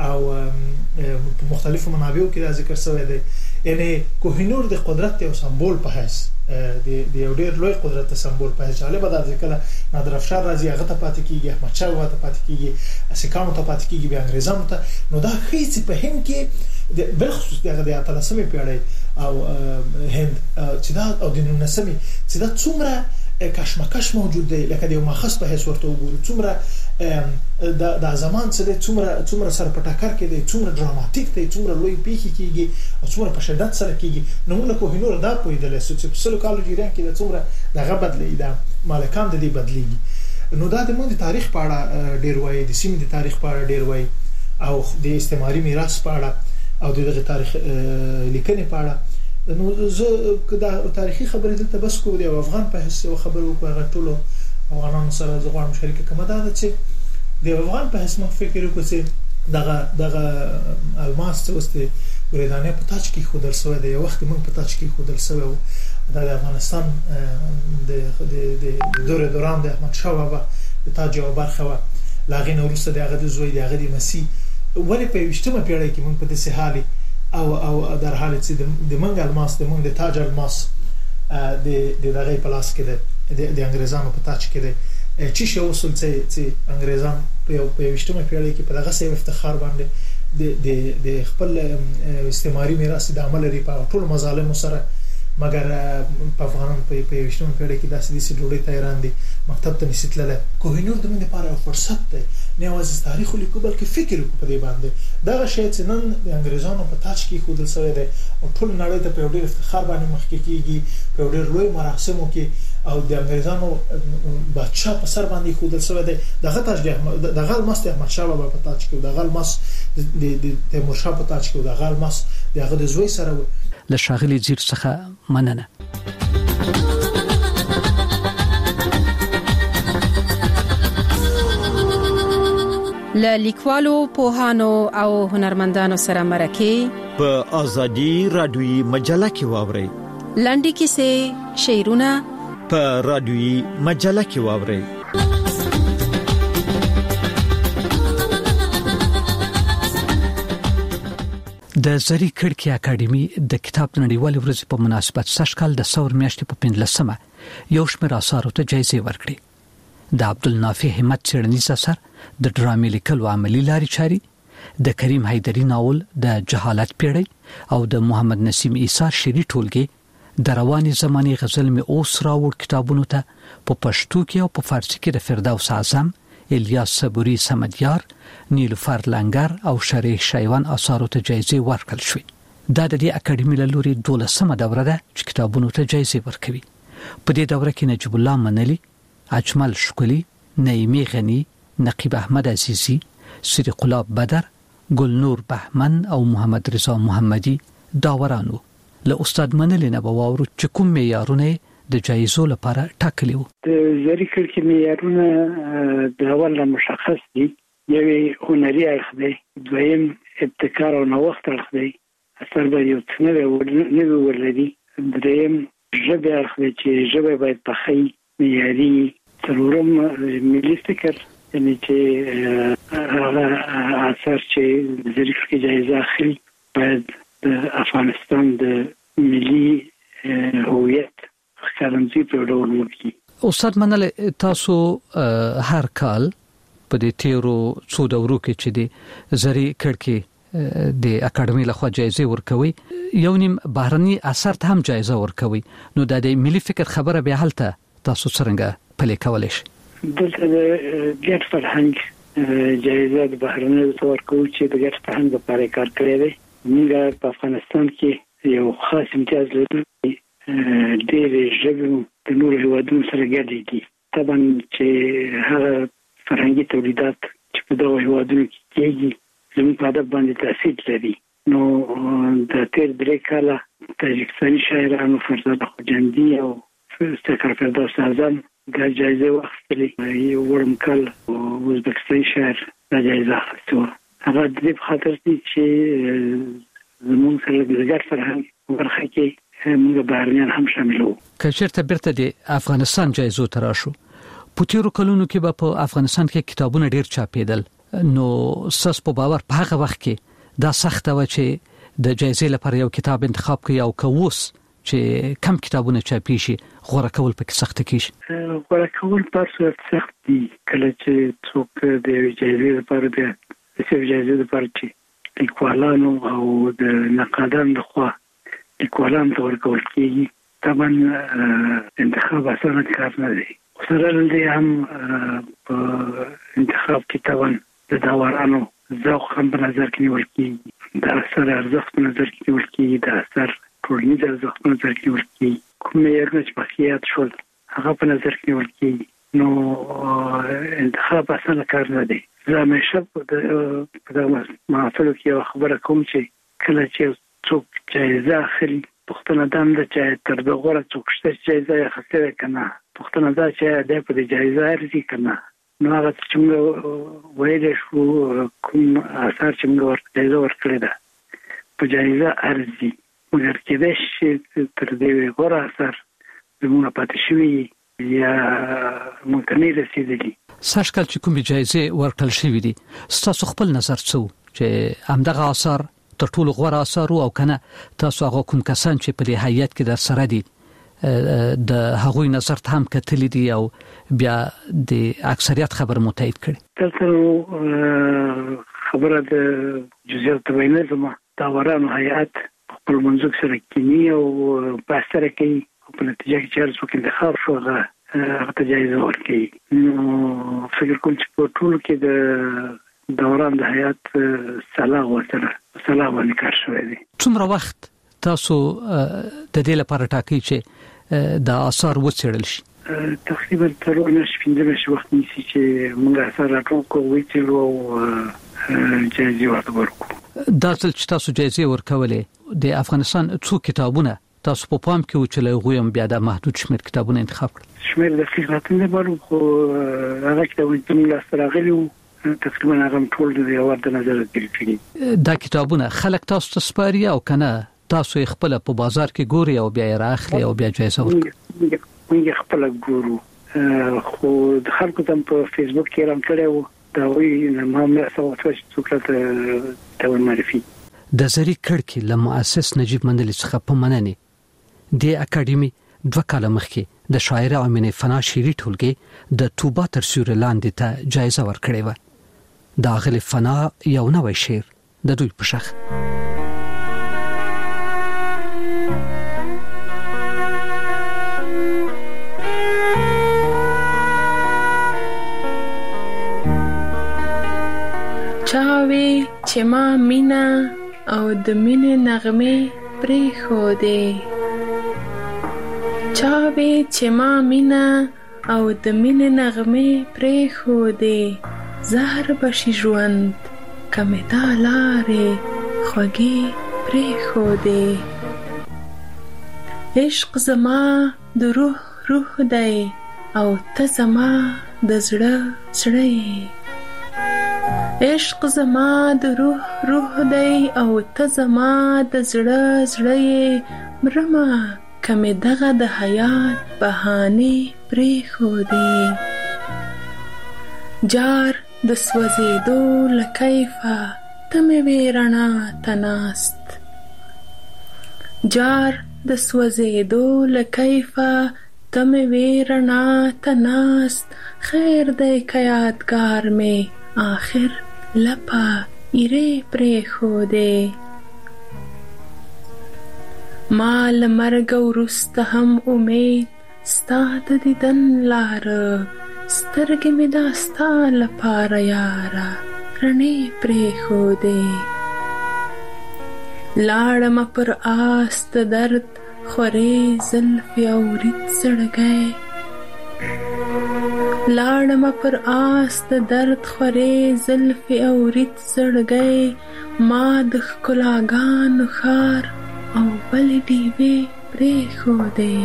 او په مختلفو منابعو کې دا ذکر شوی دی یعنی کوهینور د قدرت یو سمبول په حیث د یو ډیر لوی قدرت سمبول په حیث جالب ده چې نادر افشار راځي هغه ته پاتې کیږي احمد شاه ته پاتې کیږي اسکانو ته پاتې کیږي بیا انګريزانو ته نو دا هیڅ په هند کې بلخصوص دغه د 13مې پیړۍ او هند چې دا او د 19مې چې دا څومره کشمکش موجود دی لکه د یو ماخص په حیث ورته وګورو څومره د زمان څخه څومره سره په ټکر کې دی څومره ډراماتیک دی څومره لوی پیښې کیږي او څومره په شدت سره کیږي نو موږ کوهینور دا پوهیدل چې په سلو کالو جریان کې د څومره دغه بدلې دا مالکان د دې بدلېږي نو دا د موږ د تاریخ په اړه ډیر وایي د سیمې د تاریخ په اړه ډیر وایي او د استعماري میراث په اړه او دغه تاریخ لیکنې په اړه نو زه کدا تاریخي خبرې دلته بس کوم دی افغان په حیث خبرو په غټولو افغانانو سره زه غواړم شریک کوم دا چې د افغان په حیث مخ فکر وکړم چې دغه الماس چې واستي ورېدانه په تاج کې خودل سوی دی وخت موږ په تاج کې خودل سوی د افغانستان د دوران د احمد شاه بابا د تاج او برخه و لاغین ورسته دغه د زوی دغه د مسی ولې په 20مه پیړۍ کې موږ په دې حالي او در حالت چې د منګ الماس د منګ د تاج الماس د دغه پلاس کې د انګريزانو په تاج کې چې شو وصل چې انګريزان په 20مه پیړۍ کې په دغه سیمه افتخار باندې د خپل استعماري میراث د عمل لري په ټول مظالم سره مګر په افغانان په 20 پیړۍ کې داسې دي چې ډوډۍ ته ایران دي مکتب ته نسیتله کوهینور د من لپاره فرصت دی نه واز تاریخ لیکو بلکې فکر کو په دې باندې دا شی چې نن د انګريزانو په تاج کې خو د سره دی او ټول نړۍ ته په ډېر افتخار باندې مخ کې کیږي په ډېر لوی مراسمو کې او د انګريزانو بادشاہ په سر باندې خو د سره دی دغه تاج دغه مست احمد شاه بابا په تاج کې دغه مست د تیمور شاه په تاج کې دغه مست دغه د زوی سره له شاغلي زیر څخه مننه. له لیکوالو پوهانو او هنرمندانو سره مرکه په ازادي رادیوي مجله کې واوري لنډي کیسې شعرونه په رادیوي مجله کې واوري. د زری کړکۍ اکیډمي د کتاب نړیوال ورځ په مناسبت سشکال د ثور میاشتې په 15مه یو شمېر اثارو ته جایزې ورکړې. د عبدالنافع همت څېړنیز اثر د ډرامې لیکلو عملی لارې چاري، د کریم حیدری ناول د جهالت پیړۍ او د محمد نسیم عیسی شعري ټولګي د رواني زماني غزل می اوس راوړ کتابونو ته په پښتو کې او په فارسی کې د فردوس اعظم، الیاس صبوري سمدیار، نیلوفر لنگر او شریح شایوان اثارو ته جایزې ورکړل شوې. دا د دې اکیډمي له لوري 12مه دوره ده چې کتابونو ته جایزې ورکوي. په دې دوره کې نجیب الله منلی، اجمل شکلی، نعیمی غنی، نقیب احمد عزیزی، صدیق الله بدر، گلنور بهمن او محمد رضا محمدی داورانو. له استاد منلی نه باور چې کوم معیارونه د جایزو لپاره ټاکلي وو. د زری کړکۍ معیارونه د اول مشخص دي. یوې هنري اړخ دی، دویم ابتکار او نوښت اړخ دی، اثر به یو څه نه ولري، دریم ژبه اړخ دی چې ژبه باید پخې معیاري، څلورم ملي فکر یعنی چې هغه اثر چې د زری کړکۍ جایزه اخلي باید د افغانستان د ملي هویت ښکارندوی په ډول وکړي. استاد منل، تاسو هر کال په دې تیرو څو دورو کې چې د زری کړکۍ د اکیډمي لخوا جایزې ورکوي، یو نیم بهرني اثر ته هم جایزه ورکوي، نو د ملي فکر خبره به حالته تاسو څنګه پلي کولای شئ؟ دلته د ګډ فرهنګ جایزه د بهرني ورکوي چې د ګډ فرهنګ لپاره کار کړی دی. موږ په افغانستان کې یو خاص امتیاز لرو، ډېر ژبې د نورو هیوادونو سره ګډې دي. طبعا چې هغه فرهنګي تولیدات چې په دغه هیوادونو کې کېږي زموږ په ادب باندې تاثیر لري. نو د تیر 3 کاله تاجکستاني شاعرانو فرزاد خوجندي او استاد فردوس اعظم د جایزې واخیستلې. یو وړم کال ازبکستاني شاعر د جایزه اخیسته. هغه د دې په خاطر چې زموږ سره د ګډ فرهنګ برخه کې موږ بهرنیان هم شامل وو. که چېرته بیرته د افغانستان جایزو ته راشو، په تیرو کلونو کې به په افغانستان کې کتابونه ډېر چاپېدل، نو ساس په باور په هغه وخت کې دا سخت و چې د جایزې لپاره یو کتاب انتخاب کړي او کووس چې کم کتابونه چاپی شي غوړه کول پکې سخت کیږي. غوړه کول پر څه سخت دي کله چې څوک د جایزې لپاره د جایزې لپاره چې لیکوالانو او د نقادانو لخوا لیکوالانو ته ورکول کیږي. طبعا انتخاب اسانه کار نه دی. سره دې هم په انتخاب کې طبعا د داورانو ذوق هم په نظر کې نیول کیږي، د اثر ارزښت په نظر کې نیول کیږي، د اثر ټولنیز ارزښت په نظر کې نیول کیږي، کوم معیارونه چې بقیات شول هغه په نظر کې نیول کیږي. نو انتخاب اسانه کار نه دی. زه همیشه په دغه محفلو کې یو خبره کوم چې کله چې څوک جایزه اخلي پوښتنه دا ده چې تر دغه غوړه څوک شته چې جایزه یې اخیستې که نه، پوښتنه دا چې دی په دې جایزه ارزي که نه. نو هغه چې موږ ویلی شو کوم اثار چې موږ جایزه ورکړې ده په جایزه ارزي، مګر کېدای شي تر دې غوره اثر زموږ پاتې شوي یا موږ ته نه رسېدلي. سږ کال چې کومې جایزې ورکړل شوي دي، ستاسو خپل نظر څه و چې همدغه اثار تر ټولو غوره اثار او کنه تاسو هغه کوم کسان چې په دې هیئت کې در سره دي د هغوی نظر ته هم کتلې دي او بیا د اکثریت خبر متایید کړي؟ دلته خبره د جزئیات تبینه زما دا ورانو هیئات خپل منځک سره کینی او بحثره کوي په نتیجه کې چارج وکړي انتخاب شو هغه جایزه ورکړي. نو فکر کوم چې په ټول کې د دوران د هیئات صلاح باندې کار شوی دی. څومره وخت تاسو د دې لپاره ټاکئ چې د آثار وڅېړل شي؟ تقریبا تر 15 وخت نیسي چې موږ آثار راټول کوو او جایزې ورکړو. دا ځل چې تاسو جایزې ورکولې د افغانستان څو کتابونه تاسو په پام کې و چې له غویم بیا د محدود شمېر کتابونه انتخاب کړل؟ شمېر د فکراتو نه بارو خو هغه کتابونه لا راغلي وو تقریبا هغه ټول د یو ورته نظر کړی. دا کتابونه خلک تاسو ته سپاري او کنه تاسو خپل په بازار کې ګوري او بیا راخلي او بیا جایزه ورکړي؟ موږ خپل ګورو خو د خلکو ته په فیسبوک کې اعلان کړو دا وی نه معاملې سوچ څوکړه ته معرفي. د زری کړکې له مؤسس نجیب مندل څخه په مننه د اکیډمي 2 کال مخکې د شاعر امینه فنا شيري ټولګي د توبه تر سیوري لاندې ته جایزه ورکړې و. دا غلي فنا یو نوې شعر د دوی په شخ. چاوي چې ما مینا او د مینې نغمه پرې خو دې چاوي چې ما مینا او د مینې نغمه پرې خو دې زهر بشي ژوند کمه تا لارې خوږې پرې خو دې عشق زما د روح دی او ته زما د زړه عشق زما د روح دی او ته زما د زړه مرما کمه دغه د حیات بهانه پرې خو دې جار د سوځېدو لکیفه تمه ویرنا تناست جار د سوځېدو لکیفه تمه ویرنا تناست خیر دې کیاتګار می آخر لپا ایره پرې خو دې مال مرګ ورسته هم امید ستا د دیدن لار سترګې مې دا ستا لپاره یاره رڼې پرې خو دې لاړم پر آس د درد خورې زلفې او رید زړګی لاړم پر آس د درد خورې زلفې او رید زړګی ما د ښکلاګانو ښار او بل ډیوې پرې خو دې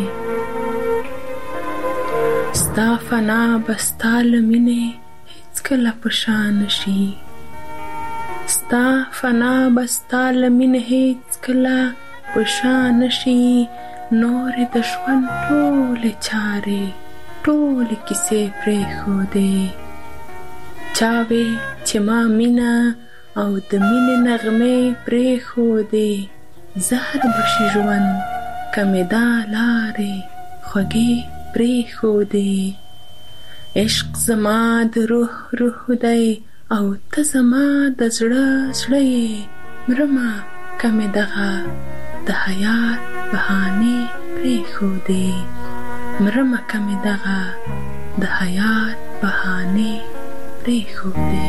ستا فنا بستا لمینې هیڅ کله په شا نشي ستا فنا بستا لمینې هیڅ کله په شا نشي نورې د ژوند ټولې چارې ټولې کیسې پرې خو دې چاوي چې ما مینا او د مینې نغمې پرې خو دې زهر بشي ژوند کمه دا لارې خوږې پرې خو دې عشق زما د روح دی او ته زما د زړه مرما کمه دغه د حیات بهانه پرې خو دې مرما کمه دغه د حیات بهانه پرې خو دې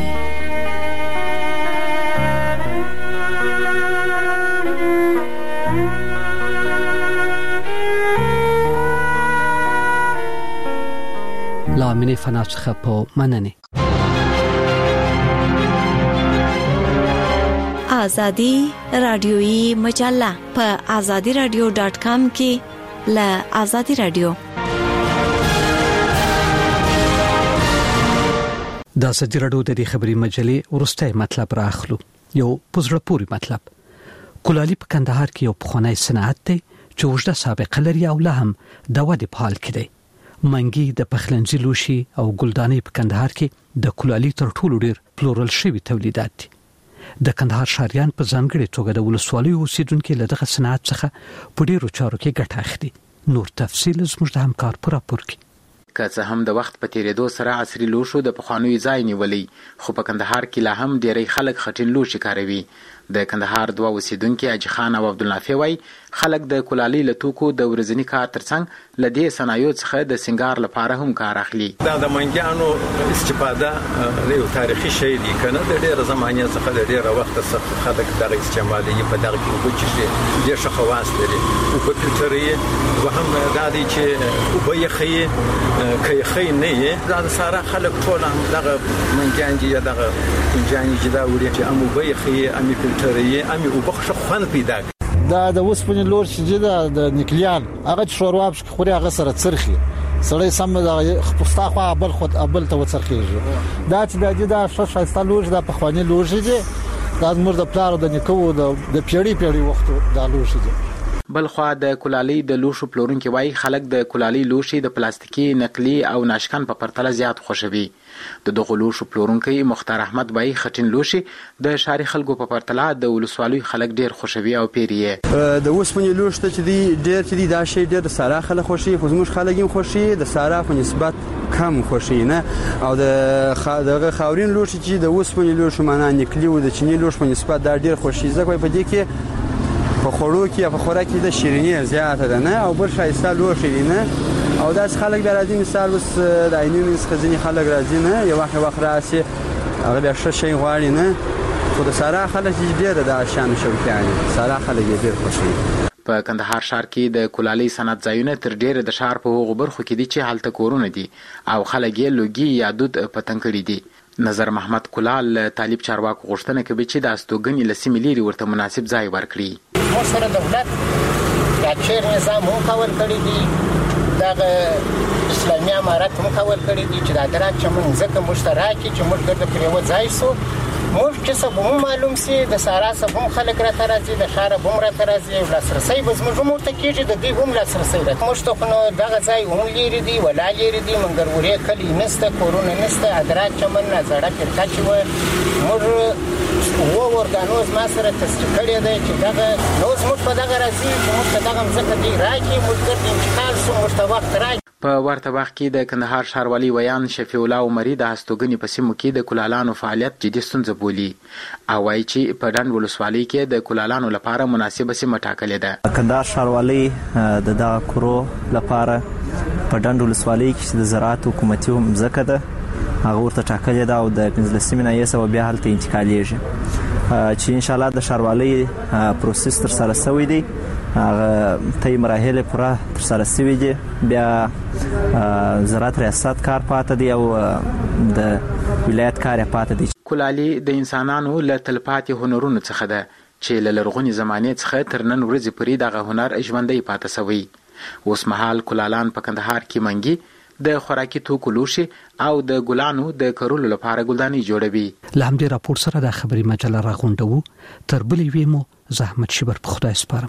لامینه فنا څخه په مننه آزادی رادیویی مجله په azadiradio.com کې ل آزادی رادیو د آزادی رادیو د خبري مجلې ورسته مطلب راخلو یو پزړه پوری مطلب کولالي په کندهار کې یو پخوانی صنعت دی چې وجده سابقه لري او له هم د ودې په حال کې دی منګي د پخلنځي لوشي او ګلدانې په کندهار کې د کولالي تر ټولو ډیر پلورل شوی تولیدات دي د کندهار شاریان په ځانګړي توګه د ولسوالۍ اوسیدونکو له دغه صنعت څخه په ډیرو چارو کې ګټه اخلي نور تفصیل زموږ د همکار پر راپور کې. که څه هم د وخت په تیریدو سره عصري لوښو د پخوانیو ځای نیولی، خو په کندهار کې لا هم ډیری خلک خټین لوښي کاروي. د کندهار دوه اوسیدونکي حاجي خان او عبدالنافع وایي خلک د کلالۍ له توکو د ورځني کار ترڅنګ له دې صنایعو څخه د سنگار لپاره هم کار اخلي. دا د منګیانو استفاده یو تاریخي شی دی کنه، د ډېر زمانه څخه د ډېر وخت څخه خلک دغه استعمالي په دغه کې وچې دي ډېر خواص لري او په فلټري وهم دا دی چې او به یې خي نه دا ساره خلک ټول دغه منګیان دي دغه کنجان دي دا وړي چې امو به خي امي فلټري امي او بخښه خوان پیدا دا د وسپنې لور چې د نکلیان هغه شوروا بش خوري هغه سره څرخي سړی سم د خپستا خو ابل خود ابل ته وڅرخيږي دا چې دا شایسته لور د پخوانی لور دي دا موږ د پلار د نکو د پیړی وخت د لور دي. بلخوا د کلالۍ د لوښو پلورونکي وایي خلک د کلالۍ لوښي د پلاستیکي نقلي او ناشکن په پرتله زیات خوښوي. د دغه لوښو پلورونکي مختار احمد وایي خټین لوښي د ښاري خلکو په پرتله د ولسوالیو خلک ډیر خوښوي او پیري یې. د اوسپنې لوښ ته چې دی دا شی ډیر د سارا خلک خوښي، خو زموږ خلک هم خوښي، د سارا په نسبت کم خوښي نه. او دغه خاورین لوښ چې د اوسپنې لوښ معنا نقلي او د چینی لوښ په نسبت دا ډیر خوښي ځکه په دې کې په خوړو کې په خوراک کې د شیرینی زیاته ده نه او بل شایسته لوښي نه. او داس خلک بیا راځي مثال وس د عینونو څخه خلک راځي نه یو وخت راسي هغه بیا ښه شي غواړي نه، خو د سارا خلک ډیر د شان شوکیان سارا خلک ډیر خوشي. په کندهار ښار کې د کلالۍ صنعت ځایونه تر ډیره د ښار په هغو برخو کې دي چې هلته کورونه دي او خلک یې لوګي یا دود پتنګ کړي دي. نظر محمد کلال طالب چارواکو غوښتنه کوي چې د استوګنې له سیمې لرې ورته مناسب ځای ورکړي. موږ سره دولت د چیر نظام هم کول کړی دی، د اسلامي امارت هم کول کړی دی چې د درات چمن ځکه مشترکي چې موږ ګرځو پرېو ځای سو موږ چې سبو معلوم سي د سارا سبو خلک را ترازي د شهر بوم را ترازي او لاسرسي به زموږ مورته کېږي د دې هم لاسرسي ده. موږ ته نو دغه ځای هم لري دی ولا لري دی منګروري کلی نسته کورونه نسته ادراک چمن نه زړه کې کچ و موږ و ورګانوز ما سره تصدیق کړی دی چې دغه نو زموږ په دغه راځي چې موږ دغه ځکه دی راکې موږ ګرځي انتقال سو موږ ته وخت راځي. په ورته وخت کې د کندهار ښاروالي ویان شفیع الله عمري د هستوګنې په سیمو کې د کلالانو فعالیت جدي ستونزه بولي او وایي چې په ډنډ ولسوالۍ کې د کلالانو لپاره مناسبه سیمه ټاکلې ده. کندهار ښاروالي د دغه کورو لپاره په ډنډ ولسوالۍ کې د زراعت حکومتي مځکه ده هغه ورته ټاکلې ده او د 15 نه یې سبب بیا هلته انتقالیږي چې ان شاء الله د ښاروالۍ پروسس تر سره شوی دی، هغه ته مراحل پوره تر سره شوی دي، بیا زراعت ریاست کار پاتې دی او د ولایت کار پاتې دی. کلالي د انسانانو له تلپاتې هنرونو څخه ده چې له لرغونې زمانې څخه تر نن ورځې پورې دغه هنر ژوندی پاتې شوی. اوس مهال کلالان په کندهار کې منګي د خوراکي توکو لوښي او د ګلانو د کرلو لپاره ګلدانۍ جوړوي. له همدې راپور سره د خبري مجله راغونډو تر بلې ویمو زحمت شبر په خدای سپارم.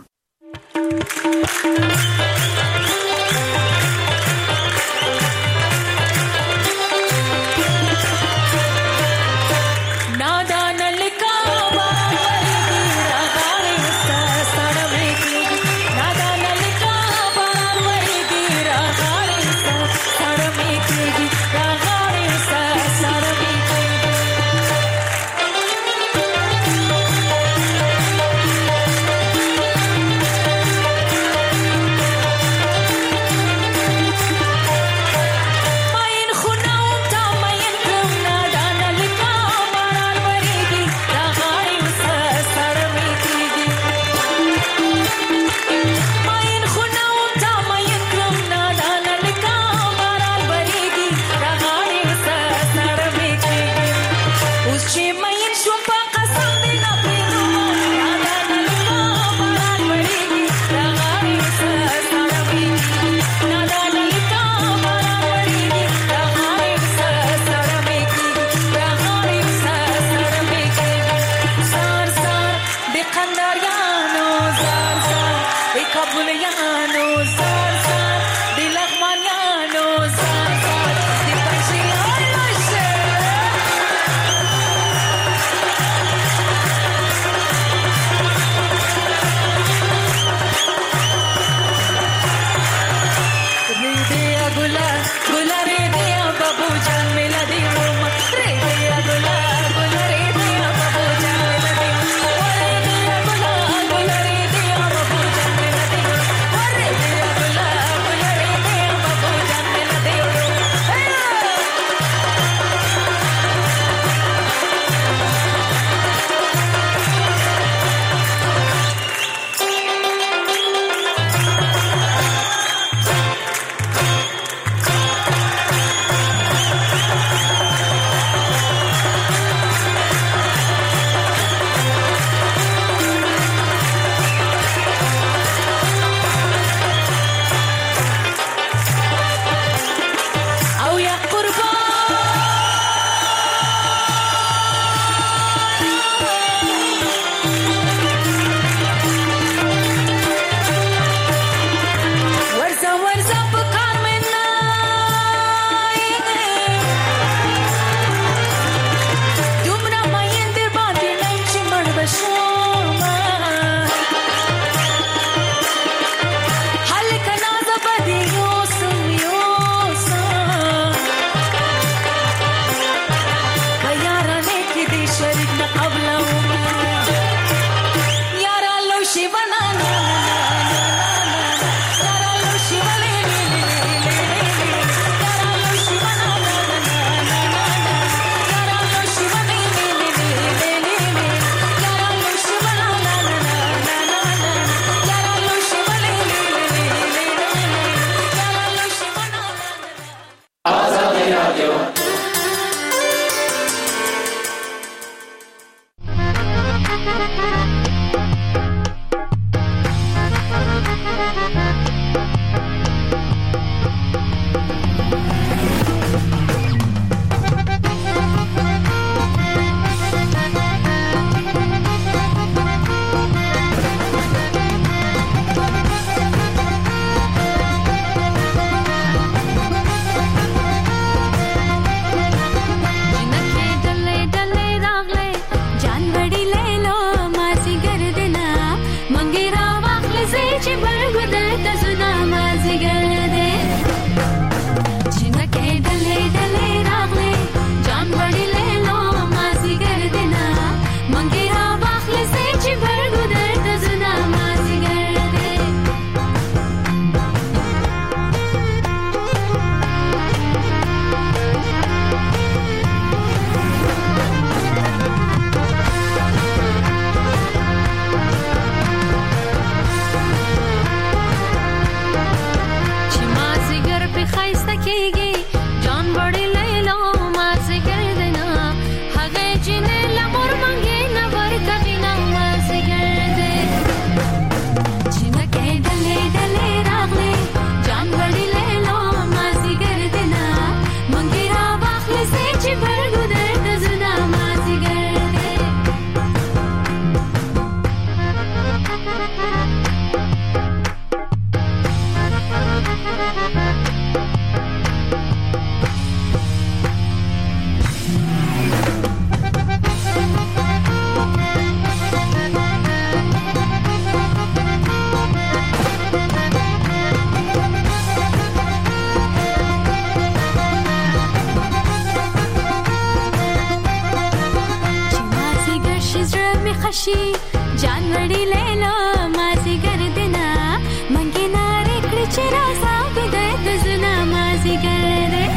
خشي جان وړي لیلا مازی ګردنا منګي ناره کړ چې راسا بده د زنا مازی ګرده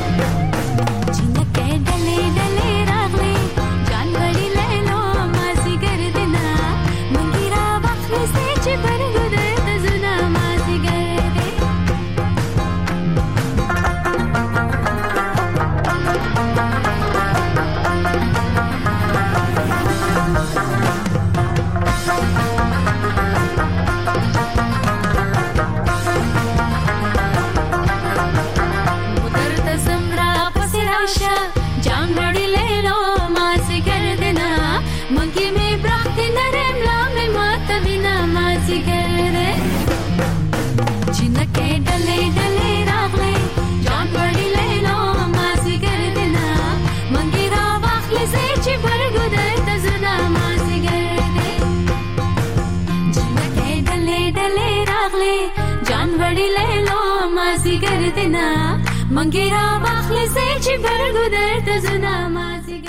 جنکه ډلې ډلې راغلي جان وړي لیلا مازی ګردنا منګي را واخلې سي چې برګده د زنا مازی ګرده جان وړي لیلا مازی ګردنا منګي می برخت نرم لامه ماته وینا مازی ګرده جنکه ډلې ډلې راغلي جان وړي لیلا مازی ګردنا منګي را واخلې سي چې برګده د زنا مازی ګرده جنکه ډلې ډلې راغلي جان وړي لیلا مازی ګردنا منګي را واخلې سي چې برګده د زنا مازی